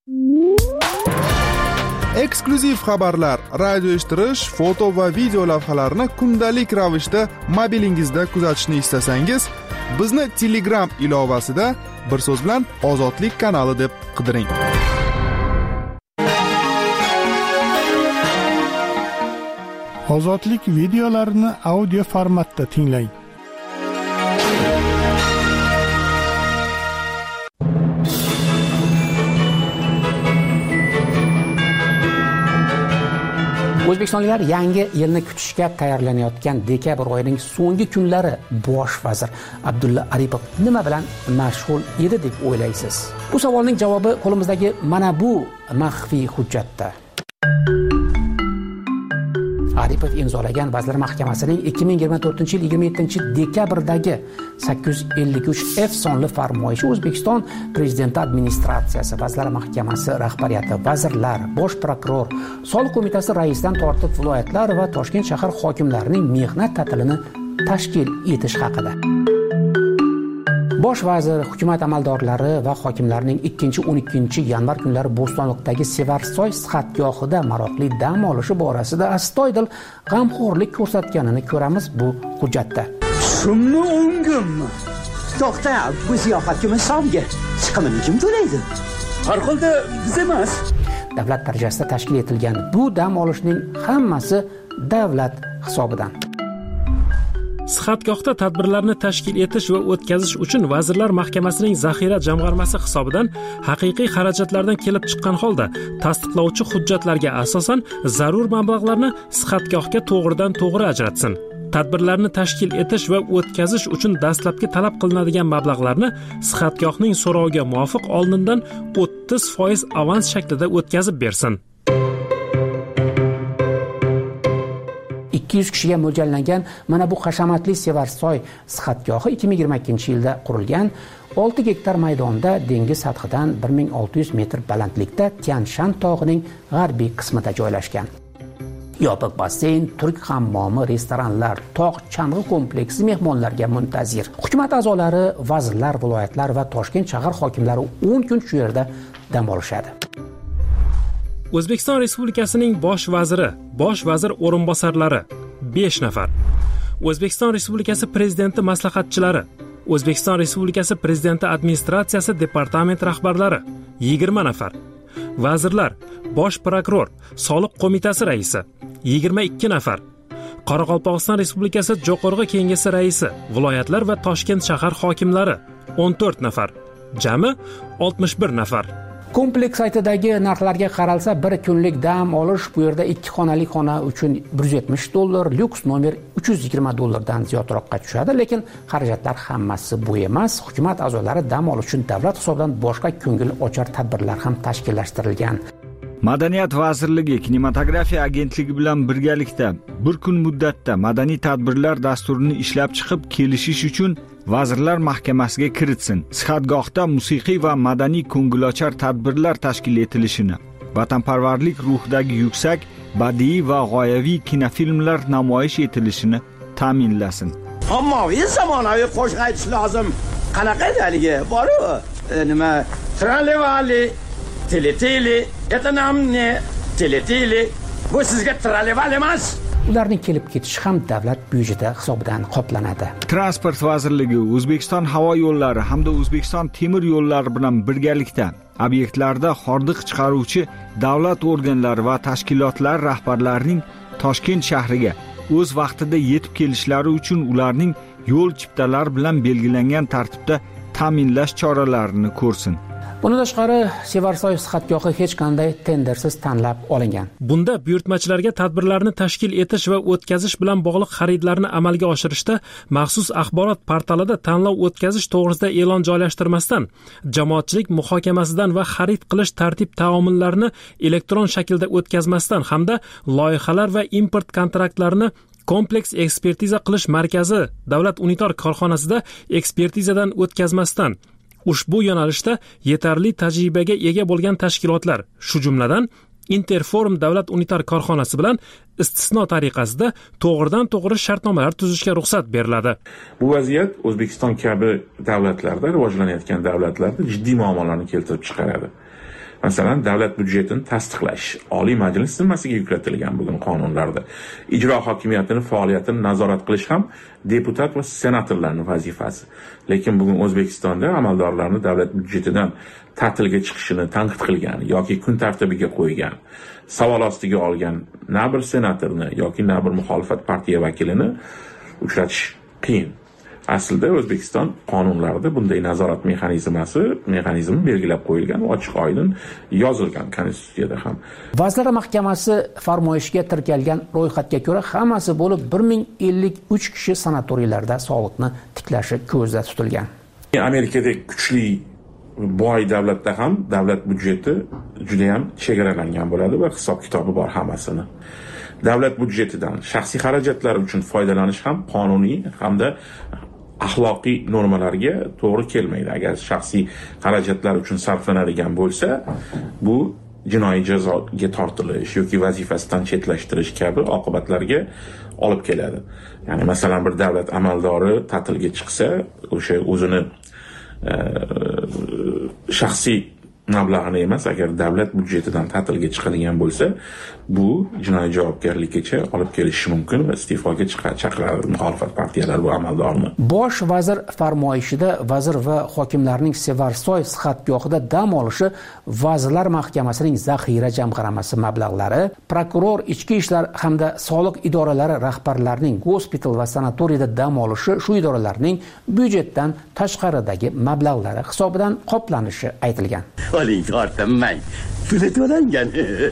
Eksklyuziv xabarlar, radio eshittirish, foto va video lavhalarni kundalik ravishda mobilingizda kuzatishni istasangiz, bizni Telegram ilovasida bir so'z bilan Ozodlik kanali deb qidiring. Ozodlik videolarini audio formatda tinglang. O'zbekistonliklar yangi yilni kutishga tayyorlanayotgan dekabr oyining so'nggi kunlari bosh vazir Abdulla Aripov nima bilan mashg'ul edi deb o'ylaysiz? Bu savolning javobi qo'limizdagi mana bu maxfiy hujjatda. Aripov imzolagan Vazirlar Mahkamasining 2024-yil 27-dekabrdagi 853F sonli farmoyishi O'zbekiston Prezidenti administratsiyasi, Vazirlar Mahkamasi rahbariyati, vazirlar, bosh prokuror, Soliq qo'mitasi raisidan tortib viloyatlar va Toshkent shahar hokimlarining mehnat ta'tilini tashkil etish haqida. Bosh vazir, hukumat amaldorlari va hokimlarning 2-12 yanvar kunlari Bo'stonliqdagi Sevarsoy sihatgohida maroqli dam olishi borasida astoydil g'amxo'rlik ko'rsatganini ko'ramiz bu hujjatda. Shunni o'ngimmi? To'xta, bu ziyofatga misolga chiqimini kim to'laydi? Har holda biz emas. Davlat darajasida tashkil etilgan bu dam olishning hammasi davlat hisobidan. Sihatgohda tadbirlarni tashkil etish va o'tkazish uchun Vazirlar Mahkamasining zaxira jamg'armasi hisobidan haqiqiy xarajatlardan kelib chiqqan holda tasdiqlovchi hujjatlarga asosan zarur mablag'larni sihatgohga to'g'ridan-to'g'ri ajratsin. Tadbirlarni tashkil etish va o'tkazish uchun dastlabki talab qilinadigan mablag'larni sihatgohning so'roviga muvofiq oldindan 30% avans shaklida o'tkazib bersin. 200 kishiga mo'ljallangan mana bu hashamatli Sevarsoy sihatgohi 2022-yilda qurilgan. 6 gektar maydonda dengiz sathidan 1600 metr balandlikda Tianshan tog'ining g'arbiy qismida joylashgan. Yopiq basseyn, turk hammomi, restoranlar, tog' chang'i kompleksi mehmonlarga muntazir. Hukumat a'zolari, vazirlar, viloyatlar va Toshkent shahar hokimlari 10 kun shu yerda dam olishadi. O'zbekiston Respublikasining bosh vaziri, bosh vazir o'rinbosarlari 5 nafar. O'zbekiston Respublikasi Prezidenti maslahatchilari, O'zbekiston Respublikasi Prezidenti administratsiyasi departament rahbarlari 20 nafar. Vazirlar, bosh prokuror, Soliq qo'mitasi raisi 22 nafar. Qoraqalpog'iston Respublikasi Jo'qorg'i kengashi raisi, viloyatlar va Toshkent shahar hokimlari 14 nafar. Jami 61 nafar. Kompleks saytidagi narxlarga qaralsa, bir kunlik dam olish bu yerda 2 xonali xona uchun $170, lyuks nomer $320 dan ziyodroqqa tushadi, lekin xarajatlar hammasi bu emas. Hukumat a'zolari dam olish uchun davlat hisobidan boshqa ko'ngil ochar tadbirlar ham tashkillashtirilgan. Madaniyat vazirligi kinematografiya agentligi bilan birgalikda bir kun muddatda madaniy tadbirlar dasturini ishlab chiqib kelishish uchun Vazirlar Mahkamasiga kiritsin. Sihatgohda musiqiy va madaniy ko'ngilochar tadbirlar tashkil etilishini, vatanparvarlik ruhidagi yuksak badiiy va g'oyaviy kinofilmlar namoyish etilishini ta'minlasin. Ommaviy zamonaviy qo'shiq aytish lozim. Qanaqa edi haligi? Bor-ku, nima? Tralevali, tili, etanamni, tili. Bu sizga tralevali emas. Ularning kelib ketishi ham davlat byudjeti hisobidan qoplanadi. Transport vazirligi O'zbekiston havo yo'llari hamda O'zbekiston temir yo'llari bilan birgalikda obyektlarda hordiq chiqaruvchi davlat organlari va tashkilotlar rahbarlarining Toshkent shahriga o'z vaqtida yetib kelishlari uchun ularning yo'l chiptalari bilan belgilangan tartibda ta'minlash choralarini ko'rsin. Bundan tashqari, Sevarsoy sihatgohi hech qanday tendersiz tanlab olingan. Bunda buyurtmachilarga tadbirlarni tashkil etish va o'tkazish bilan bog'liq xaridlarni amalga oshirishda maxsus axborot portalida tanlov o'tkazish to'g'risida e'lon joylashtirmasdan, jamoatchilik muhokamasidan va xarid qilish tartib-taomillarini elektron shaklda o'tkazmasdan hamda loyihalar va import kontraktlarini kompleks ekspertiza qilish markazi davlat unitar korxonasida ekspertizadan o'tkazmasdan ushbu yo'nalishda yetarli tajribaga ega bo'lgan tashkilotlar, shu jumladan Interforum davlat unitar korxonasi bilan istisno tariqasida to'g'ridan-to'g'ri shartnomalar tuzishga ruxsat beriladi. Bu vaziyat O'zbekiston kabi davlatlarda, rivojlanayotgan davlatlarda jiddiy muammolarni keltirib chiqaradi. Masalan, davlat byudjetini tasdiqlash Oliy Majlis zimmasiga yuklatilgan bugun qonunlarda. Ijro hokimiyatining faoliyatini nazorat qilish ham deputat va senatorlarning vazifasi. Lekin bugun O'zbekistonda amaldorlarni davlat byudjetidan ta'tilga chiqishini tanqid qilgan yoki kun tartibiga qo'ygan, savol ostiga olgan na bir senatorni yoki na bir muxolifat partiya vakilini uchratish qiyin. Aslida O'zbekiston qonunlarida bunday nazorat mexanizmi belgilab qo'yilgan, ochiq oydin yozilgan konstitutsiyada ham. Vazirlar Mahkamasi farmoyishiga tirkalgan ro'yxatga ko'ra hammasi bo'lib 1053 kishi sanatoriylarda sog'liqni tiklashi ko'zda tutilgan. Amerikadagi kuchli boy davlatda ham davlat byudjeti juda ham chegaralangan bo'ladi va hisob-kitobi bor hammasini. Davlat byudjetidan shaxsiy xarajatlar uchun foydalanish ham qonuniy hamda axloqiy normalarga to'g'ri kelmaydi. Agar shaxsiy xarajatlar uchun sarflanadigan bo'lsa, bu jinoiy jazoga tortilish yoki vazifasidan chetlashtirish kabi oqibatlarga olib keladi. Ya'ni masalan bir davlat amaldori ta'tilga chiqsa, o'sha o'zini shaxsiy mablag'ini emas, agar davlat byudjetidan ta'tilga chiqadigan bo'lsa, bu jinoiy javobgarlikka olib kelishi mumkin va iste'foga chaqiradi muxolifat partiyalari bu amaldorni. Bosh vazir farmoyishida vazir va hokimlarning Sevarsoy sihatgohida dam olishi Vazirlar Mahkamasining zaxira jamg'armasi mablag'lari, prokuror, ichki ishlar hamda soliq idoralari rahbarlarining gospital va sanatoriyada dam olishi shu idoralarning byudjetdan tashqaridagi mablag'lari hisobidan qoplanishi aytilgan. Oling tortaman. Puli to'langan.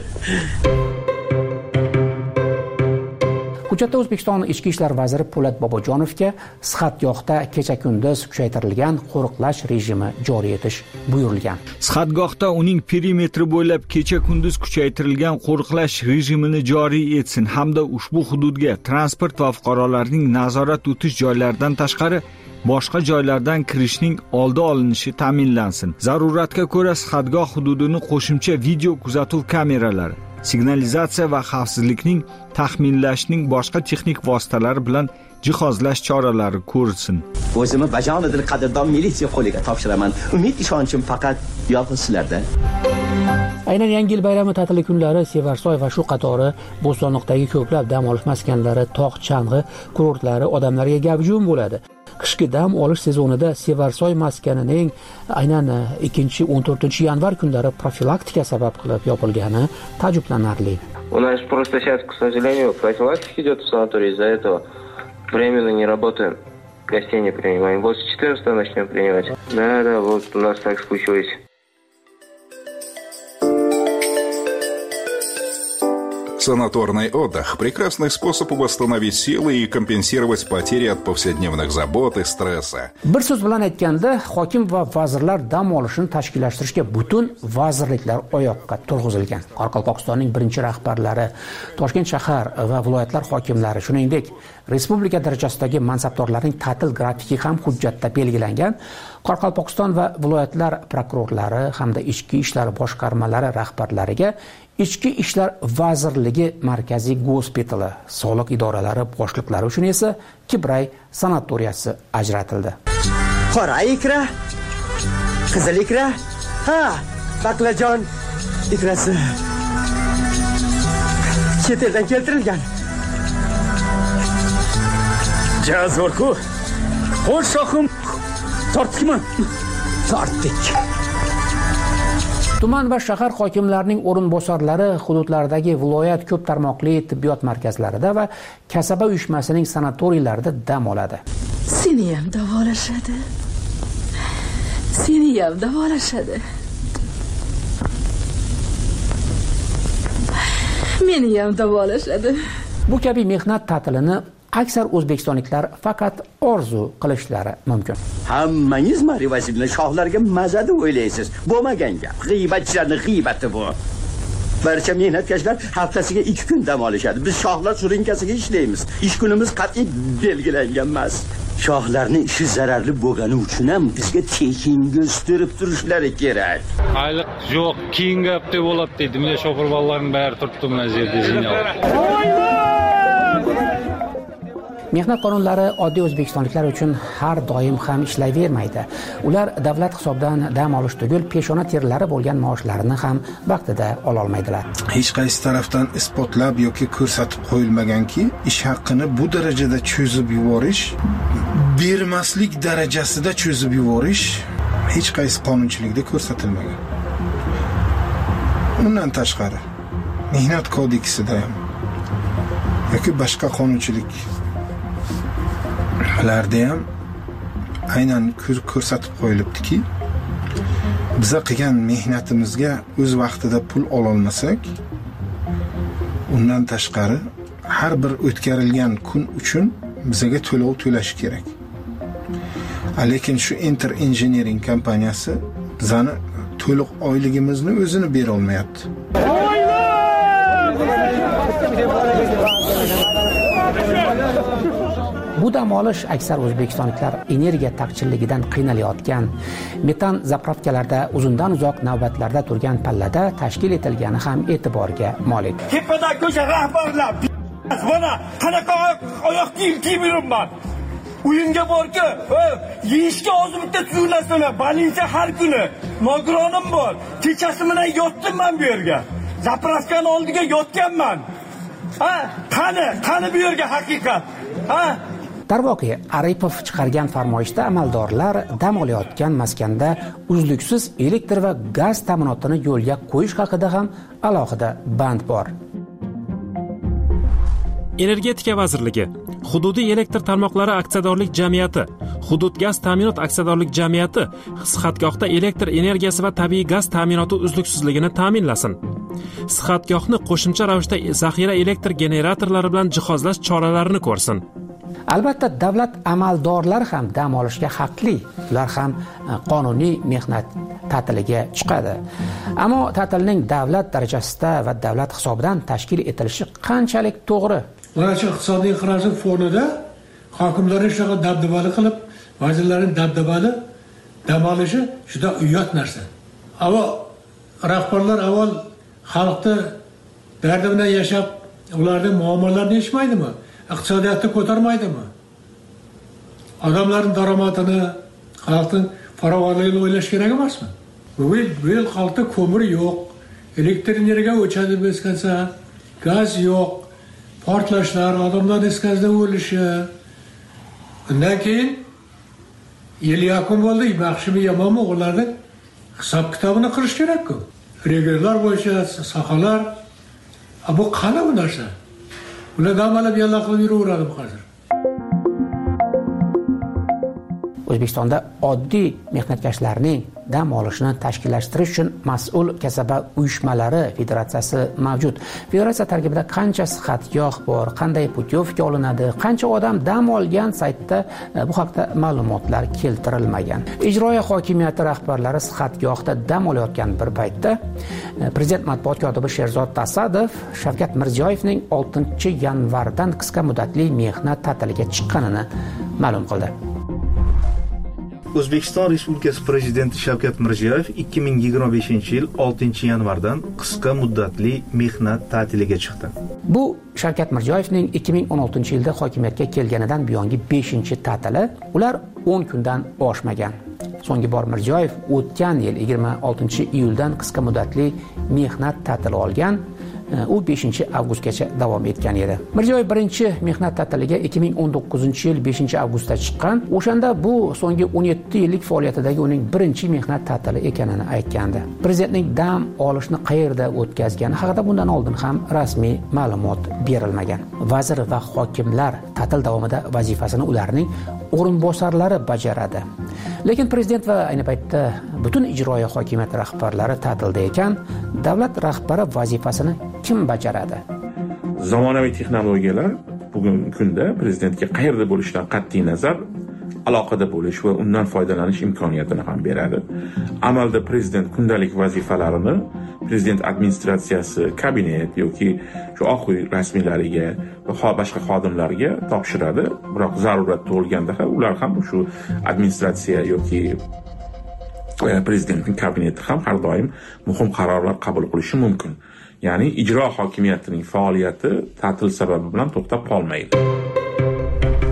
Hujjatda O'zbekiston Ichki ishlar vaziri Po'lat Bobojonovga sihatgohda kecha-kunduz kuchaytirilgan qo'riqlash rejimi joriy etish buyurilgan. Sihatgohda uning perimetri bo'ylab kecha-kunduz kuchaytirilgan qo'riqlash rejimini joriy etsin hamda ushbu hududga transport va fuqarolarning nazorat o'tish joylaridan tashqari boshqa joylardan kirishning oldi olinishi ta'minlansin. Zaruratga ko'ra sihatgoh hududini qo'shimcha video kuzatuv kameralari, signalizatsiya va xavfsizlikning taxminlashning boshqa texnik vositalari bilan jihozlash choralari ko'rilsin. O'zimni bajonidil qadrdon militsiya qo'liga topshiraman. Umid ishonchim faqat yolg'iz sizlarda. Aynan Yangi yil bayrami ta'tili kunlari Sevarsoy va shu qatori Bo'stonliqdagi ko'plab dam olish maskanlari, tog' chang'i kurortlari odamlarga gavjum bo'ladi. Qishki dam olish sezonida Sevarsoy maskanining aynan 2-14 yanvar kunlari profilaktika sabab qilib yopilgani ta'jublanarli. У нас просто сейчас, к сожалению, профилактика идет в санатории, из-за этого временно не работаем. Гостей не принимаем. Вот с 14 начнем принимать. Да, вот у нас так случилось. Санаторный отдых – прекрасный способ восстановить силы и компенсировать потери от повседневных забот и стресса. Bir so'z bilan aytganda, hokim va vazirlar dam olishini tashkillashtirishga butun vazirliklar oyoqqa turg'izilgan. Qoraqalpog'istonning birinchi rahbarlari, Toshkent shahar va viloyatlar hokimlari, shuningdek, respublika darajasidagi mansabdorlarning ta'til grafiki ham hujjatda belgilangan. Qoraqalpog'iston va viloyatlar prokurorlari hamda ichki ishlar boshqarmalari rahbarlariga Ichki ishlar vazirligi markaziy gospitali, soliq idoralari boshliqlari uchun esa Kibray sanatoriyasi ajratildi. Qora ikra, qizil ikra, baqlajon ikrasi chet eldan keltirilgan. Jazorku, qo'sh shoxim tortdikmi? Tortdik. Tuman va shahar hokimlarining o'rinbosarlari hududlardagi viloyat ko'p tarmoqli tibbiyot markazlarida va kasaba uyushmasining sanatoriylarida dam oladi. Seni ham davolashadi. Seni ham davolashadi. Meni ham davolashadi. Bu kabi mehnat ta'tilini aksar o'zbekistonliklar faqat orzu qilishlari mumkin. Hammangiz marivasini shohlarga mazada o'ylaysiz. Bo'lmagan gap. G'iybatchilarning g'iybat bu. Barcha mehnatkashlar haftasiga 2 kun dam olishadi. Biz shohlar surinkasiga ishlaymiz. Ish kunimiz qat'iy belgilangan emas. Shohlarning ishi zararli bo'lgani uchun ham bizga tekinga o'stirib turishlari kerak. Ayliq yo'q, keyingi hafta bo'ladi dedi. Mine shofir bolalarning bari turibdi mana yerda zinyo. Mehnat qonunlari oddiy o'zbekistonliklar uchun har doim ham ishlayvermaydi. Ular davlat hisobidan dam olish tugul peshona terlari bo'lgan maoshlarini ham vaqtida ola olmaydilar. Hech qaysi tarafdan isbotlab yoki ko'rsatib qo'yilmaganki, ish haqini bu darajada cho'zib yuborish, bermaslik darajasida cho'zib yuborish hech qaysi qonunchilikda ko'rsatilmagan. Undan tashqari, mehnat kodeksida ham yoki boshqa qonunchiliklarda ham aynan ko'rsatib qo'yilibdiki, biza qilgan mehnatimizga o'z vaqtida pul ola olmasak, undan tashqari har bir o'tkarilgan kun uchun bizaga to'lov to'lash kerak. Lekin shu Enter Engineering kompaniyasi bizani to'liq oyligimizni o'zini bera olmayapti. Bu dam olish aksar o'zbekistonliklar energiya taqchilligidan qiynalayotgan, metan zapravkalarda uzundan uzoq navbatlarda turgan pallada tashkil etilgani ham e'tiborga molik. Tepada ko'cha rahbarlar mana qanaqa oyoq kiyim kiyib yuribman. Uyimga borki, yeyishga hozir bitta tuzuk narsalar, balincha har kuni. Nogironim bor. Kechasi bilan yotdim men bu yerga. Zapravkani oldiga yotganman. Qani bu yerga haqiqat. Darvoqe, Aripov chiqargan farmoyishda amaldorlar dam olayotgan maskanda uzluksiz elektr va gaz ta'minotini yo'lga qo'yish haqida ham alohida band bor. Energetika vazirligi, Hududiy elektr tarmoqlari aksiyadorlik jamiyati, Hudud gaz ta'minot aksiyadorlik jamiyati sihatgohda elektr energiyasi va tabiiy gaz ta'minoti uzluksizligini ta'minlasin. Sihatgohni qo'shimcha ravishda zaxira elektr generatorlari bilan jihozlash choralarini ko'rsin. Albatta, davlat amaldorlari ham dam olishga haqli. Ular ham qonuniy mehnat ta'tiliga chiqadi. Ammo ta'tilning davlat darajasida va davlat hisobidan tashkil etilishi qanchalik to'g'ri? Mana shu iqtisodiy inqiroz fonida hokimlarning shunaqa dabdabali qilib, vazirlarning dabdabali dam olishi juda uyat narsa. Avval rahbarlar avval xalqni dardi bilan yashab, ularning muammolarini yechmaydimi? Iqtisodiyotni ko'tarmaydimi? Odamlarning daromadini, xalqning farovonligini o'ylash kerak emasmi? Bu yil xalqda ko'mir yo'q, elektr energiya o'chadi bezkansa, gaz yo'q, portlashlar, odamlar iskazda o'lishi. Undan keyin yil yakun bo'ldi, yaxshimi yomonmi ularning hisob kitobini qilish kerak-ku. Regionlar bo'yicha sohalar, bu qani bu narsa? Ular damalab yalla qilib yuraveradi hozir. O'zbekistonda oddiy mehnatkashlarning dam olishini tashkillashtirish uchun mas'ul kasaba uyushmalari federatsiyasi mavjud. Federatsiya tarkibida qancha sihatgoh bor, qanday putyovka olinadi, qancha odam dam olgan saytda bu haqda ma'lumotlar keltirilmagan. Ijroiya hokimiyati rahbarlari sihatgohda dam olayotgan bir paytda Prezident matbuot kotibi Sherzod Tasadov Shavkat Mirziyoyevning 6-yanvardan qisqa muddatli mehnat ta'tiliga chiqqanini ma'lum qildi. O'zbekiston Respublikasi Prezidenti Shavkat Mirziyoyev 2025-yil 6-yanvardan qisqa muddatli mehnat ta'tiliga chiqdi. Bu Shavkat Mirziyoyevning 2016-yilda hokimiyatga kelganidan buyongi 5-ta'tili. Ular 10 kundan oshmagan. So'nggi bor Mirziyoyev o'tgan yil 26-iyuldan qisqa muddatli mehnat ta'tili olgan. U 5-avgustgacha davom etgan edi. Mirziyoyev birinchi mehnat ta'tiliga 2019-yil 5-avgustda chiqqan. O'shanda bu so'nggi 17 yillik faoliyatidagi uning birinchi mehnat ta'tili ekanini aytgandi. Prezidentning dam olishni qayerda o'tkazgani haqida bundan oldin ham rasmiy ma'lumot berilmagan. Vazir va hokimlar ta'til davomida vazifasini ularning o'rinbosarlari bajaradi. Lekin prezident va ayni paytda butun ijroiya hokimiyati rahbarlari ta'tilda ekan, davlat rahbari vazifasini kim bajaradi? Zamonaviy texnologiyalar bugungi kunda prezidentga qayerda bo'lishidan qat'iy nazar aloqada bo'lish va undan foydalanish imkoniyatini ham beradi. Amalda prezident kundalik vazifalarini prezident administratsiyasi, kabinet yoki shu Oq uy rasmiylariga va boshqa xodimlarga topshiradi. Biroq zarurat tug'ilganda ham ular ham shu administratsiya yoki prezidentning kabineti ham har doim muhim qarorlar qabul qilishi mumkin. Ya'ni ijro hokimiyatining faoliyati ta'til sababi bilan to'xtab qolmaydi.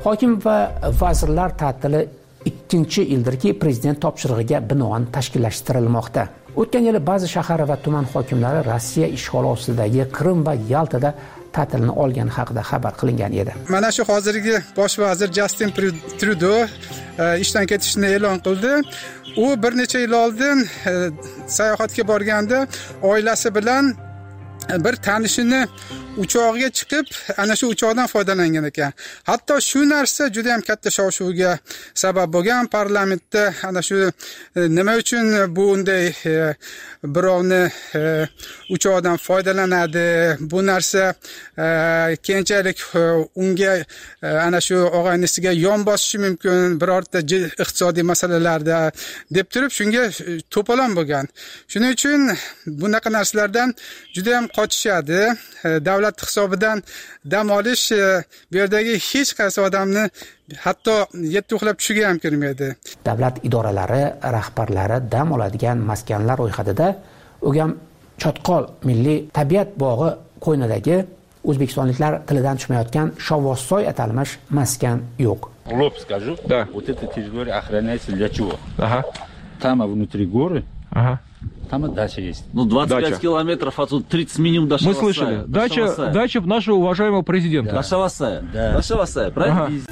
Hokim va vazirlar ta'tili ikkinchi yildirki prezident topshirig'iga binoan tashkillashtirilmoqda. O'tgan yili ba'zi shahar va tuman hokimlari Rossiya ishg'oli ostidagi Qrim va Yaltada ta'tilni olgani haqida xabar qilingan edi. Mana shu hozirgi bosh vazir Justin Trudeau ishdan ketishini e'lon qildi. U bir necha yil oldin sayohatga borganda oilasi bilan bir tanishini uchoqga chiqib, ana shu uchoqdan foydalangan ekan. Hatto shu narsa juda ham katta shov-shuvga sabab bo'lgan. Parlamentda ana shu nima uchun bunday birovni uchoqdan foydalanadi, bu narsa keyinchalik unga ana shu og'aynisiga yon bosishi mumkin, birorta iqtisodiy masalalarda deb turib shunga to'polon bo'lgan. Shuning uchun bunaqa narsalardan juda ham qochishadi. Davlat hisobidan dam olish bu yerdagi hech qaysi odamni hatto yetti uxlab tushiga ham kirmaydi. Davlat idoralari rahbarlari dam oladigan maskanlar ro'yxatida O'gam Chotqol milliy tabiat bog'i qo'ynidagi o'zbekistonliklar tilidan tushmayotgan Shovvozsoy atalmish maskan yo'q. Лоб скажу. Да. Вот эта территория охраняется для чего? Ага. Там внутри горы. Ага. Там и дача есть. Ну, 25 километров, а тут 30 минимум до Шавасая. Мы слышали. Дача нашего уважаемого президента. До Шавасая. Да. До Шавасая, правильно? Ага.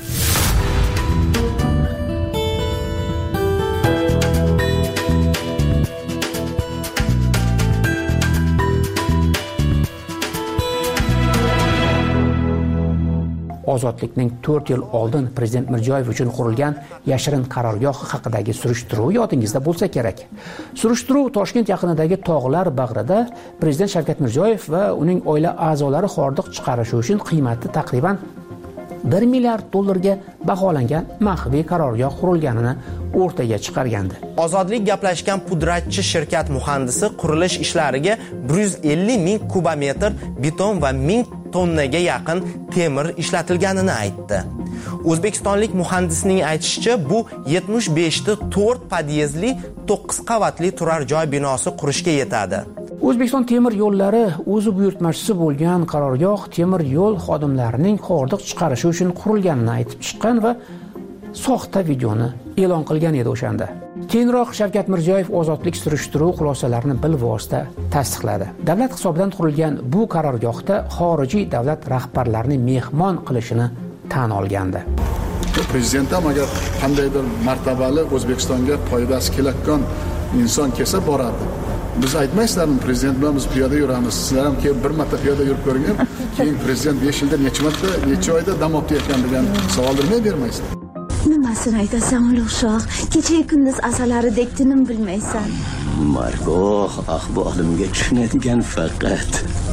Ozodlikning 4 yil oldin prezident Mirziyoyev uchun qurilgan yashirin qarorgoh haqidagi surishtiruv yodingizda bo'lsa kerak. Surishtiruv Toshkent yaqinidagi tog'lar bag'rida prezident Shavkat Mirziyoyev va uning oila a'zolari hordiq chiqarishi uchun qiymati taqriban $1 milliard ga baholangan maxfiy qarorgoh qurilganini o'rtaga chiqargandi. Ozodlik gaplashgan pudratchi shirkat muhandisi qurilish ishlariga 150 ming kubometr beton va 1000 tonnaga yaqin temir ishlatilganini aytdi. O'zbekistonlik muhandisning aytishicha, bu 75 ta 4 podyezdli 9 qavatli turar joy binosi qurishga yetadi. O'zbekiston temir yo'llari o'zi buyurtmachisi bo'lgan qarorgoh temir yo'l xodimlarining hordiq chiqarishi uchun qurilganini aytib chiqqan va soxta videoni e'lon qilgan edi o'shanda. Keyinroq Shavkat Mirziyoyev ozodlik surishtiruv xulosalarini bilvosita tasdiqladi. Davlat hisobidan qurilgan bu qarorgohda xorijiy davlat rahbarlarini mehmon qilishini tan olgandi. Prezident ham agar qandaydir martabali O'zbekistonga foydasi kelayotgan inson kelsa boradi. Biz aytmaysizlarmi, prezident bilan biz piyoda yuramiz. Sizlar ham kelib bir marta piyoda yurib ko'ring. Keyin prezident 5 yilda necha oyda dam olib ketgan degan savollarni bermaysizlar. Nimasini aytasan, Ulug'shoh? Kecha kunduz asalaridek tinim bilmaysan. Margoh ahvolimga tushunadigan faqat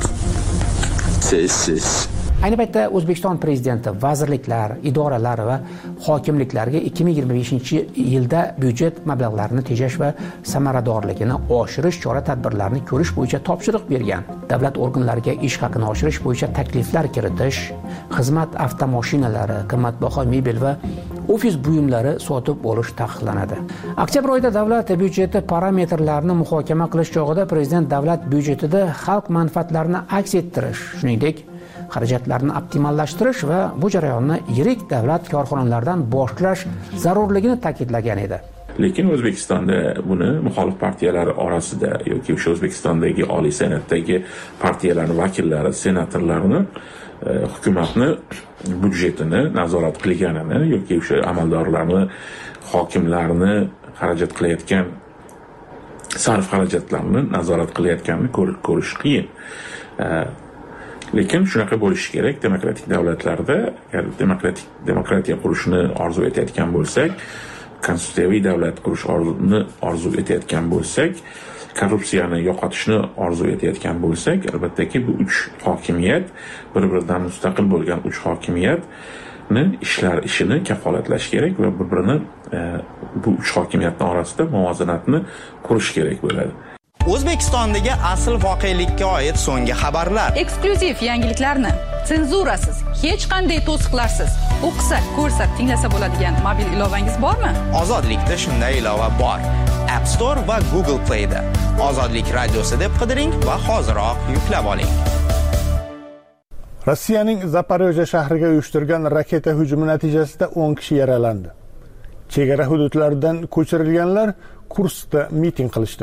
siz. Ayni paytda O'zbekiston prezidenti vazirliklar, idoralar va hokimliklarga 2025-yilda byudjet mablag'larini tejash va samaradorligini oshirish chora-tadbirlarini ko'rish bo'yicha topshiriq bergan. Davlat organlariga ish haqini oshirish bo'yicha takliflar kiritish, xizmat avtomashinalari, qimmatbaho mebel va ofis buyumlari sotib olish taqiqlanadi. Oktyabr oyida davlat byudjeti parametrlarini muhokama qilish chog'ida prezident davlat byudjetida xalq manfaatlarini aks ettirish, shuningdek xarajatlarni optimallashtirish va bu jarayonni yirik davlat korxonalaridan boshlash zarurligini ta'kidlagan edi. Lekin O'zbekistonda buni muxolif partiyalar orasida yoki o'sha O'zbekistondagi Oliy Senatdagi partiyalarning vakillari, senatorlarini hukumatni byudjetini nazorat qilganini yoki o'sha amaldorlarni, hokimlarni xarajat qilayotgan sarf xarajatlarini nazorat qilayotganini ko'rish qiyin. Lekin shunaqa bo'lishi kerak. Demokratik davlatlarda agar demokratiya qurishni orzu etayotgan bo'lsak, konstitutsiyaviy davlat qurishni orzu etayotgan bo'lsak, korrupsiyani yo'qotishni orzu etayotgan bo'lsak, albattaki bu 3 hokimiyat, bir-biridan mustaqil bo'lgan 3 hokimiyatni ishini kafolatlash kerak va bir-birini bu 3 hokimiyatning orasida muvozanatni qurish kerak bo'ladi. O'zbekistondagi asl voqelikka oid so'nggi xabarlar. Eksklyuziv yangiliklarni senzurasiz, hech qanday to'siqlarsiz o'qisa, ko'rsa, tinglasa bo'ladigan mobil ilovangiz bormi? Ozodlikda shunday ilova bor. App Store va Google Play da. Ozodlik radiosi deb qidiring va hoziroq yuklab oling. Rossiyaning Zaporojye shahriga uyushtirgan raketa hujumi natijasida 10 kishi yaralandi. Chegara hududlaridan ko'chirilganlar Kurskda miting qilishdi.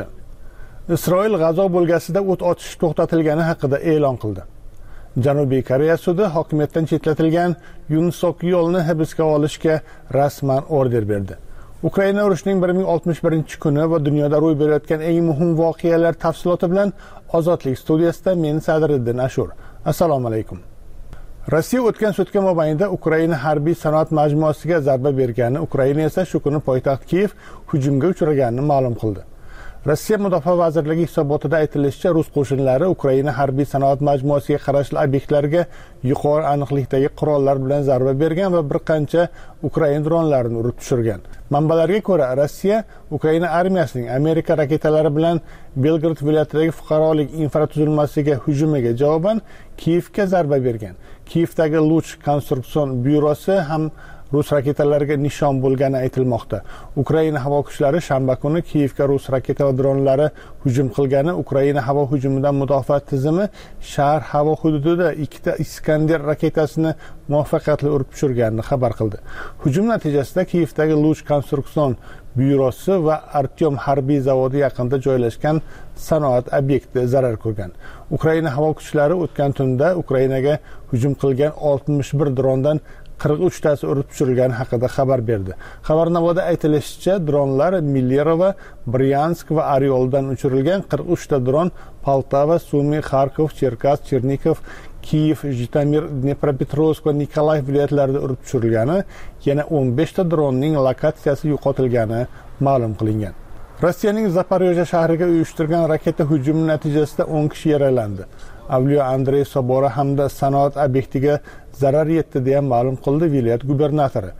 Isroil G'azo bo'lgasida o't ochish to'xtatilgani haqida e'lon qildi. Janubiy Koreya sudi hokimiyatdan chetlatilgan Yun Sok-yolni hibsga olishga rasman order berdi. Ukraina urushining 1061-kuni va dunyoda ro'y berayotgan eng muhim voqealar tafsiloti bilan Ozodlik studiyasida men Sadriddin Ashur. Assalomu alaykum. Rossiya o'tgan sutka mobaynida Ukraina harbiy sanoat majmuasiga zarba bergani, Ukraina esa shu kuni poytaxt Kiyev hujumga uchraganini ma'lum qildi. Rossiya Mudofaa vazirligi hisobotida aytilishicha, rus qo'shinlari Ukraina harbiy sanoat majmuasiga qarashli obyektlarga yuqori aniqlikdagi qurollar bilan zarba bergan va bir qancha Ukraina dronlarini urib tushirgan. Manbalarga ko'ra, Rossiya Ukraina armiyasining Amerika raketalari bilan Belgrad viloyatidagi fuqarolik infratuzilmasiga hujumiga javoban Kiyevga zarba bergan. Kiyevdagi Luch konstruksion byurosi ham rus raketalariga nishon bo'lgani aytilmoqda. Ukraina havo kuchlari shanba kuni Kiyevga rus raketa va dronlari hujum qilgani, Ukraina havo hujumidan mudofaa tizimi shahar havo hududida 2 Iskander raketasini muvaffaqiyatli urib tushirganini xabar qildi. Hujum natijasida Kiyevdagi Luch konstruksion byurosi va Artyom harbiy zavodi yaqinida joylashgan sanoat obyekti zarar ko'rgan. Ukraina havo kuchlari o'tgan tunda Ukrainaga hujum qilgan 61 drondan 43 tasi urib tushirilgani haqida xabar berdi. Xabarnomoda aytilishicha, dronlar Millerova, Bryansk va Oryoldan uchirilgan. 43 ta dron Poltava, Sumy, Kharkov, Cherkassk, Chernikov, Kiyev, Jitomir, Dnepropetrovsk va Nikolayev viloyatlarida urib tushirilgani, yana 15 ta dronning lokatsiyasi yo'qotilgani ma'lum qilingan. Rossiyaning Zaporojye shahriga uyushtirgan raketa hujumi natijasida 10 kishi yaralandi. Avliyo Andrey Sobora hamda sanoat obyektiga zarar yetdi deya ma'lum qildi viloyat gubernatori.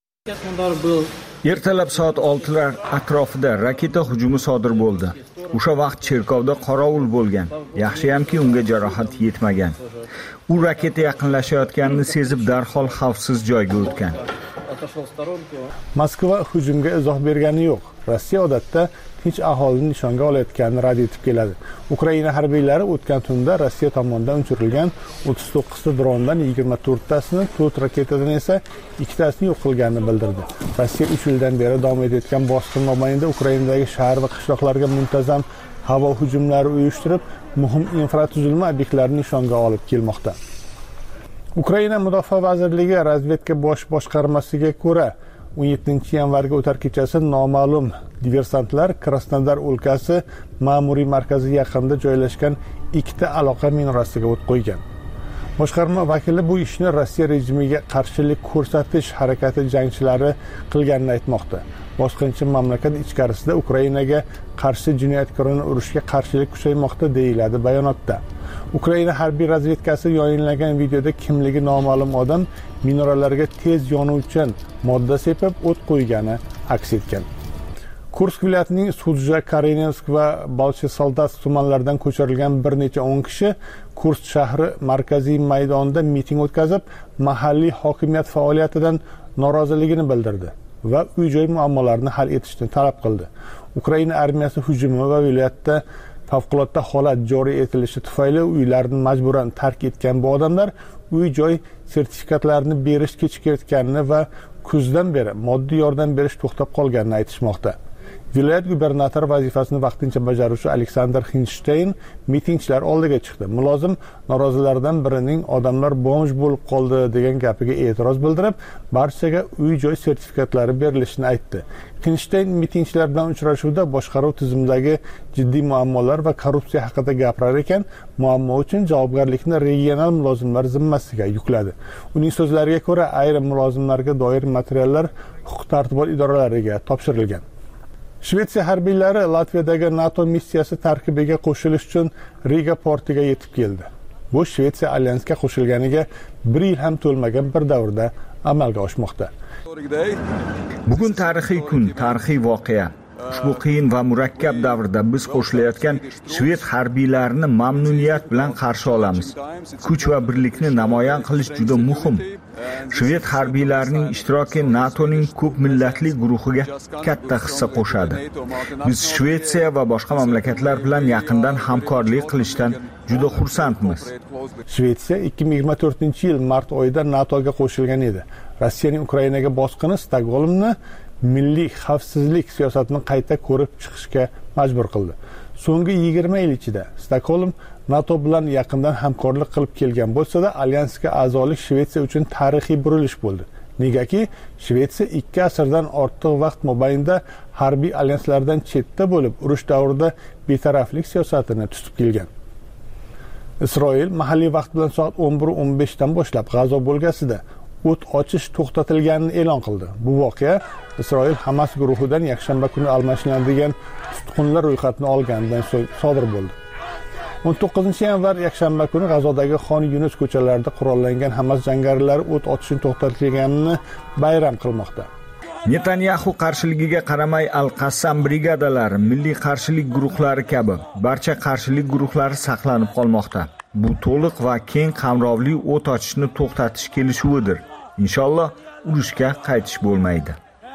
Ertalab soat 6lar atrofida raketa hujumi sodir bo'ldi. O'sha vaqt cherkovda qorovul bo'lgan. Yaxshiyamki unga jarohat yetmagan. U raketa yaqinlashayotganini sezib darhol xavfsiz joyga o'tgan. Moskva hujumga izoh bergani yo'q. Rossiya odatda tinch aholini nishonga olayotganini rad etib keladi. Ukraina harbiylari o'tgan tunda Rossiya tomonidan uchirilgan 39 ta drondan 24 tasini, 4 raketadan esa 2 tasini yo'q qilganini bildirdi. Rossiya 3 yildan beri davom etayotgan bosqin mobaynida Ukrainadagi shahar va qishloqlarga muntazam havo hujumlari uyushtirib, muhim infratuzilma obyektlarini nishonga olib kelmoqda. Ukraina Mudofaa vazirligi razvedka bosh boshqarmasiga ko'ra 17-yanvarga o'tar kechasi noma'lum diversantlar Krasnodar o'lkasi ma'muriy markazi yaqinida joylashgan 2 ta aloqa minorasiga o't qo'ygan. Boshqarma vakili bu ishni Rossiya rejimiga qarshilik ko'rsatish harakati jangchilari qilganini aytmoqda. Bosqinchi mamlakat ichkarisida Ukrainaga qarshi jinoyatkorona urushga qarshilik kuchaymoqda deyiladi bayonotda. Ukraina harbiy razvedkasi yayinlagan videoda kimligi noma'lum odam minoralarga tez yonuvchan modda sepib o't qo'ygani aks etgan. Kursk viloyatining Sudja, Karenensk va Bolchesoldatsk tumanlaridan ko'chirilgan bir necha 10 kishi Kursk shahri markaziy maydonida miting o'tkazib, mahalliy hokimiyat faoliyatidan noroziligini bildirdi va uy-joy muammolarini hal etishni talab qildi. Ukraina armiyasi hujumi va viloyatda favqulodda holat joriy etilishi tufayli uylarini majburan tark etgan bu odamlar uy-joy sertifikatlarini berish kechikayotganini va kuzdan beri moddiy yordam berish to'xtab qolganini aytishmoqda. Viloyat gubernatori vazifasini vaqtincha bajaruvchi Aleksandr Xinsteyn mitingchilar oldiga chiqdi. Mulozim norozilardan birining odamlar bomj bo'lib qoldi degan gapiga e'tiroz bildirib, barchaga uy-joy sertifikatlari berilishini aytdi. Xinsteyn mitingchilar bilan uchrashuvda boshqaruv tizimidagi jiddiy muammolar va korrupsiya haqida gapirar ekan, muammo uchun javobgarlikni regional mulozimlar zimmasiga yukladi. Uning so'zlariga ko'ra, ayrim mulozimlarga doir materiallar huquq-tartibot idoralariga topshirilgan. Shvetsiya harbiylari Latviyadagi NATO missiyasi tarkibiga qo'shilish uchun Riga portiga yetib keldi. Bu Shvetsiya alyansga qo'shilganiga 1 yil ham to'lmagan bir davrda amalga oshmoqda. Bugun tarixiy kun, tarixiy voqea. Ushbu qiyin va murakkab davrda biz qo'shilayotgan shved harbiylarini mamnuniyat bilan qarshi olamiz. Kuch va birlikni namoyon qilish juda muhim. Shved harbiylarining ishtiroki NATOning ko'p millatli guruhiga katta hissa qo'shadi. Biz Shvetsiya va boshqa mamlakatlar bilan yaqindan hamkorlik qilishdan juda xursandmiz. Shvetsiya 2024-yil mart oyida NATOga qo'shilgan edi. Rossiyaning Ukrainaga bosqini Stokgolmni milliy xavfsizlik siyosatini qayta ko'rib chiqishga majbur qildi. So'nggi 20 yil ichida Stokgolm NATO bilan yaqindan hamkorlik qilib kelgan bo'lsa-da, alyansga a'zolik Shvetsiya uchun tarixiy burilish bo'ldi. Negaki, Shvetsiya 2 asrdan ortiq vaqt mobaynida harbiy alyanslardan chetda bo'lib, urush davrida betaraflik siyosatini tutib kelgan. Isroil mahalliy vaqt bilan soat 11:15 dan boshlab G'azo bo'lgasida o't ochish to'xtatilganini e'lon qildi. Bu voqea Isroil Hamas guruhidan yakshanba kuni almashlanadigan tutqunlar ro'yxatini olganidan so'ng sodir bo'ldi. 19-yanvar yakshanba kuni G'azodagi Xon Yunus ko'chalarida qurollangan Hamas jangarilari o't ochishni to'xtatilganini bayram qilmoqda. Netanyahu qarshiligiga qaramay Al-Qassam brigadalari, milliy qarshilik guruhlari kabi barcha qarshilik guruhlari saqlanib qolmoqda. Bu to'liq va keng qamrovli o't ochishni to'xtatish kelishuvidir. Inshaalloh urushga qaytish bo'lmaydi.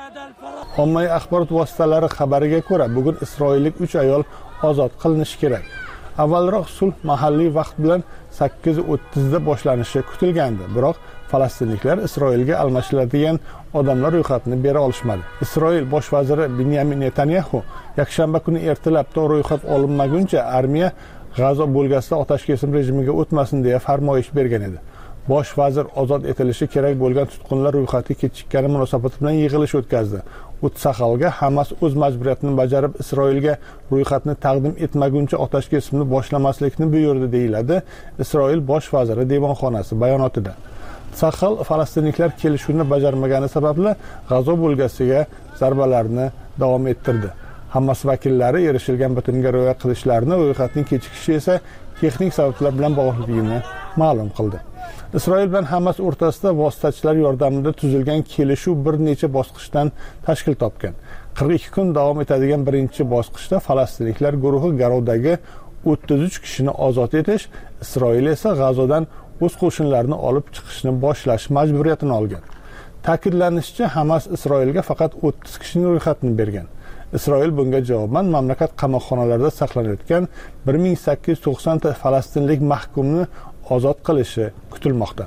Ommaviy axborot vositalari xabariga ko'ra, bugun isroillik 3 ayol ozod qilinishi kerak. Avvalroq sulh mahalliy vaqt bilan 8:30 da boshlanishi kutilgandi, biroq falastinliklar Isroilga almashiladigan odamlar ro'yxatini bera olishmadi. Isroil bosh vaziri Benyamin Netanyahu yakshanba kuni ertalabda ro'yxat olinmaguncha armiya G'azo bo'lgasida otash kesim rejimiga o'tmasin deya farmoyish bergan edi. Bosh vazir ozod etilishi kerak bo'lgan tutqunlar ro'yxati kechikkani munosabati bilan yig'ilish o'tkazdi. Saxalga Hamas o'z majburiyatini bajarib Isroilga ro'yxatni taqdim etmaguncha otash kesimni boshlamaslikni buyurdi deyiladi Isroil bosh vaziri devonxonasi bayonotida. Saxal falastinliklar kelishuvni bajarmagani sababli G'azo bo'lgasiga zarbalarni davom ettirdi. Hamas vakillari erishilgan bitimga rioya qilishlarini, ro'yxatning kechikishi esa texnik sabablar bilan bog'liqligini ma'lum qildi. Isroil bilan Hamas o'rtasida vositachilar yordamida tuzilgan kelishuv bir necha bosqichdan tashkil topgan. 42 kun davom etadigan birinchi bosqichda falastinliklar guruhi Garovdagi 33 kishini ozod etish, Isroil esa G'azodan o'z qo'shinlarini olib chiqishni boshlash majburiyatini olgan. Ta'kidlanishicha, Hamas Isroilga faqat 30 kishining ro'yxatini bergan. Isroil bunga javoban mamlakat qamoqxonalarida saqlanayotgan 1890 ta falastinlik mahkumni ozod qilishi kutilmoqda.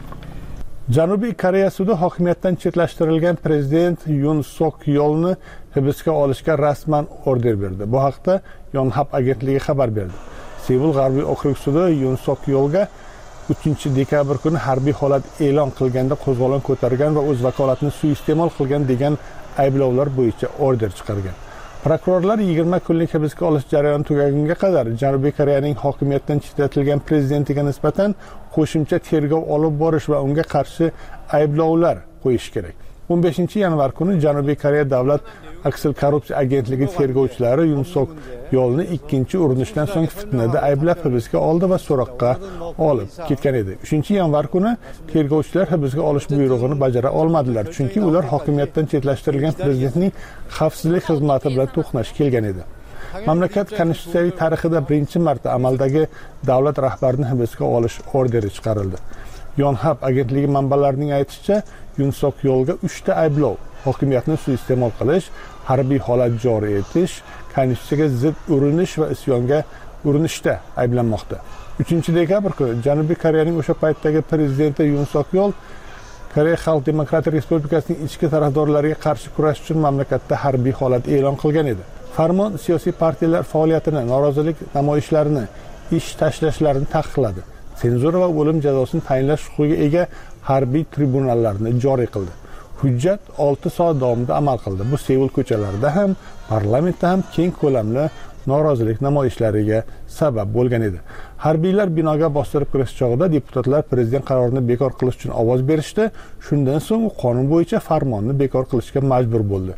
Janubiy Koreya sudi hokimiyatdan chetlashtirilgan prezident Yun Sok Yolni hibsga olishga rasman order berdi. Bu haqda Yonhap agentligi xabar berdi. Seul G'arbiy okrug sudi Yun Sok Yolga 3-dekabr kuni harbiy holat e'lon qilganda qo'zg'olon ko'targan va o'z vakolatini suiiste'mol qilgan degan ayblovlar bo'yicha order chiqargan. Prokurorlar 20 kunlik hibsga olish jarayoni tugagunga qadar Janubiy Koreyaning hokimiyatdan chetlatilgan prezidentiga nisbatan qo'shimcha tergov olib borish va unga qarshi ayblovlar qo'yish kerak. 15-yanvar kuni Janubiy Koreya davlat aksil korrupsiya agentligi tergovchilari Yun Sok Yolni ikkinchi urinishdan so'ng fitnada ayblab hibsga oldi va so'roqqa olib ketgan edi. 3-yanvar kuni tergovchilar hibsga olish buyrug'ini bajara olmadilar, chunki ular hokimiyatdan chetlashtirilgan prezidentning xavfsizlik xizmati bilan to'qnash kelgan edi. Mamlakat konstitutsiyaviy tarixida birinchi marta amaldagi davlat rahbarini hibsga olish orderi chiqarildi. Yonhap agentligi manbalarining aytishicha, Yun Sok Yolga 3 ta ayblov: hokimiyatni suiiste'mol qilish, harbiy holat joriy etish, konstitutsiyaga zid urinish va isyonga urinishda ayblanmoqda. 3-dekabr kuni Janubiy Koreyaning o'sha paytdagi prezidenti Yun Sok Yol Koreya Xalq Demokratik Respublikasining ichki tarafdorlariga qarshi kurash uchun mamlakatda harbiy holat e'lon qilgan edi. Farmon siyosiy partiyalar faoliyatini, norozilik namoyishlarini, ish tashlashlarini taqiqladi. Senzura va o'lim jazosini tayinlash huquqiga ega harbiy tribunallarni joriy qildi. Hujjat 6 soat davomida amal qildi. Bu Seul ko'chalarida ham, parlamentda ham keng ko'lamli norozilik namoyishlariga sabab bo'lgan edi. Harbiylar binoga bostirib kirish chog'ida deputatlar prezident qarorini bekor qilish uchun ovoz berishdi. Shundan so'ng qonun bo'yicha farmonni bekor qilishga majbur bo'ldi.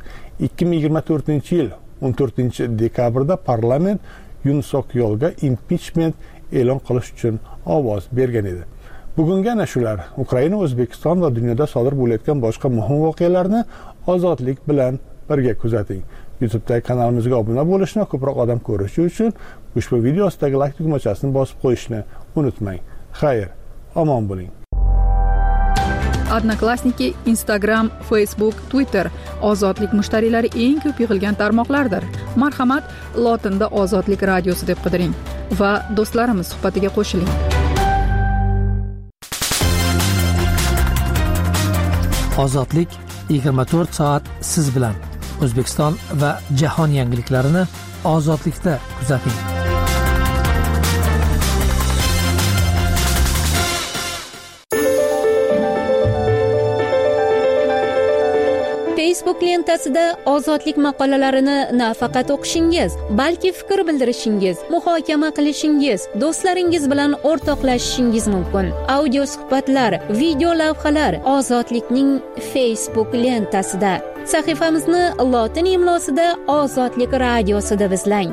2024-yil 14-dekabrda parlament Yun Sok Yolga impichment e'lon qilish uchun ovoz bergan edi. Bugungi ana shular. Ukraina, O'zbekiston va dunyoda sodir bo'layotgan boshqa muhim voqealarni ozodlik bilan birga kuzating. YouTube'dagi kanalimizga obuna bo'lishni, ko'proq odam ko'rishi uchun ushbu video ostidagi like tugmachasini bosib qo'yishni unutmang. Xayr, omon bo'ling. Odnoklassniki, Instagram, Facebook, Twitter ozodlik mushtariylari eng ko'p yig'ilgan tarmoqlardir. Marhamat, lotinda ozodlik radiosi deb qidiring va do'stlarimiz suhbatiga qo'shiling. Ozodlik 24 soat siz bilan. O'zbekiston va jahon yangiliklarini ozodlikda kuzating. Facebook lentasida ozodlik maqolalarini nafaqat o'qishingiz, balki fikr bildirishingiz, muhokama qilishingiz, do'stlaringiz bilan o'rtoqlashishingiz mumkin. Audio suhbatlar, video lavhalar ozodlikning Facebook lentasida. Sahifamizni lotin imlosida Ozodlik radiosi deb izlang.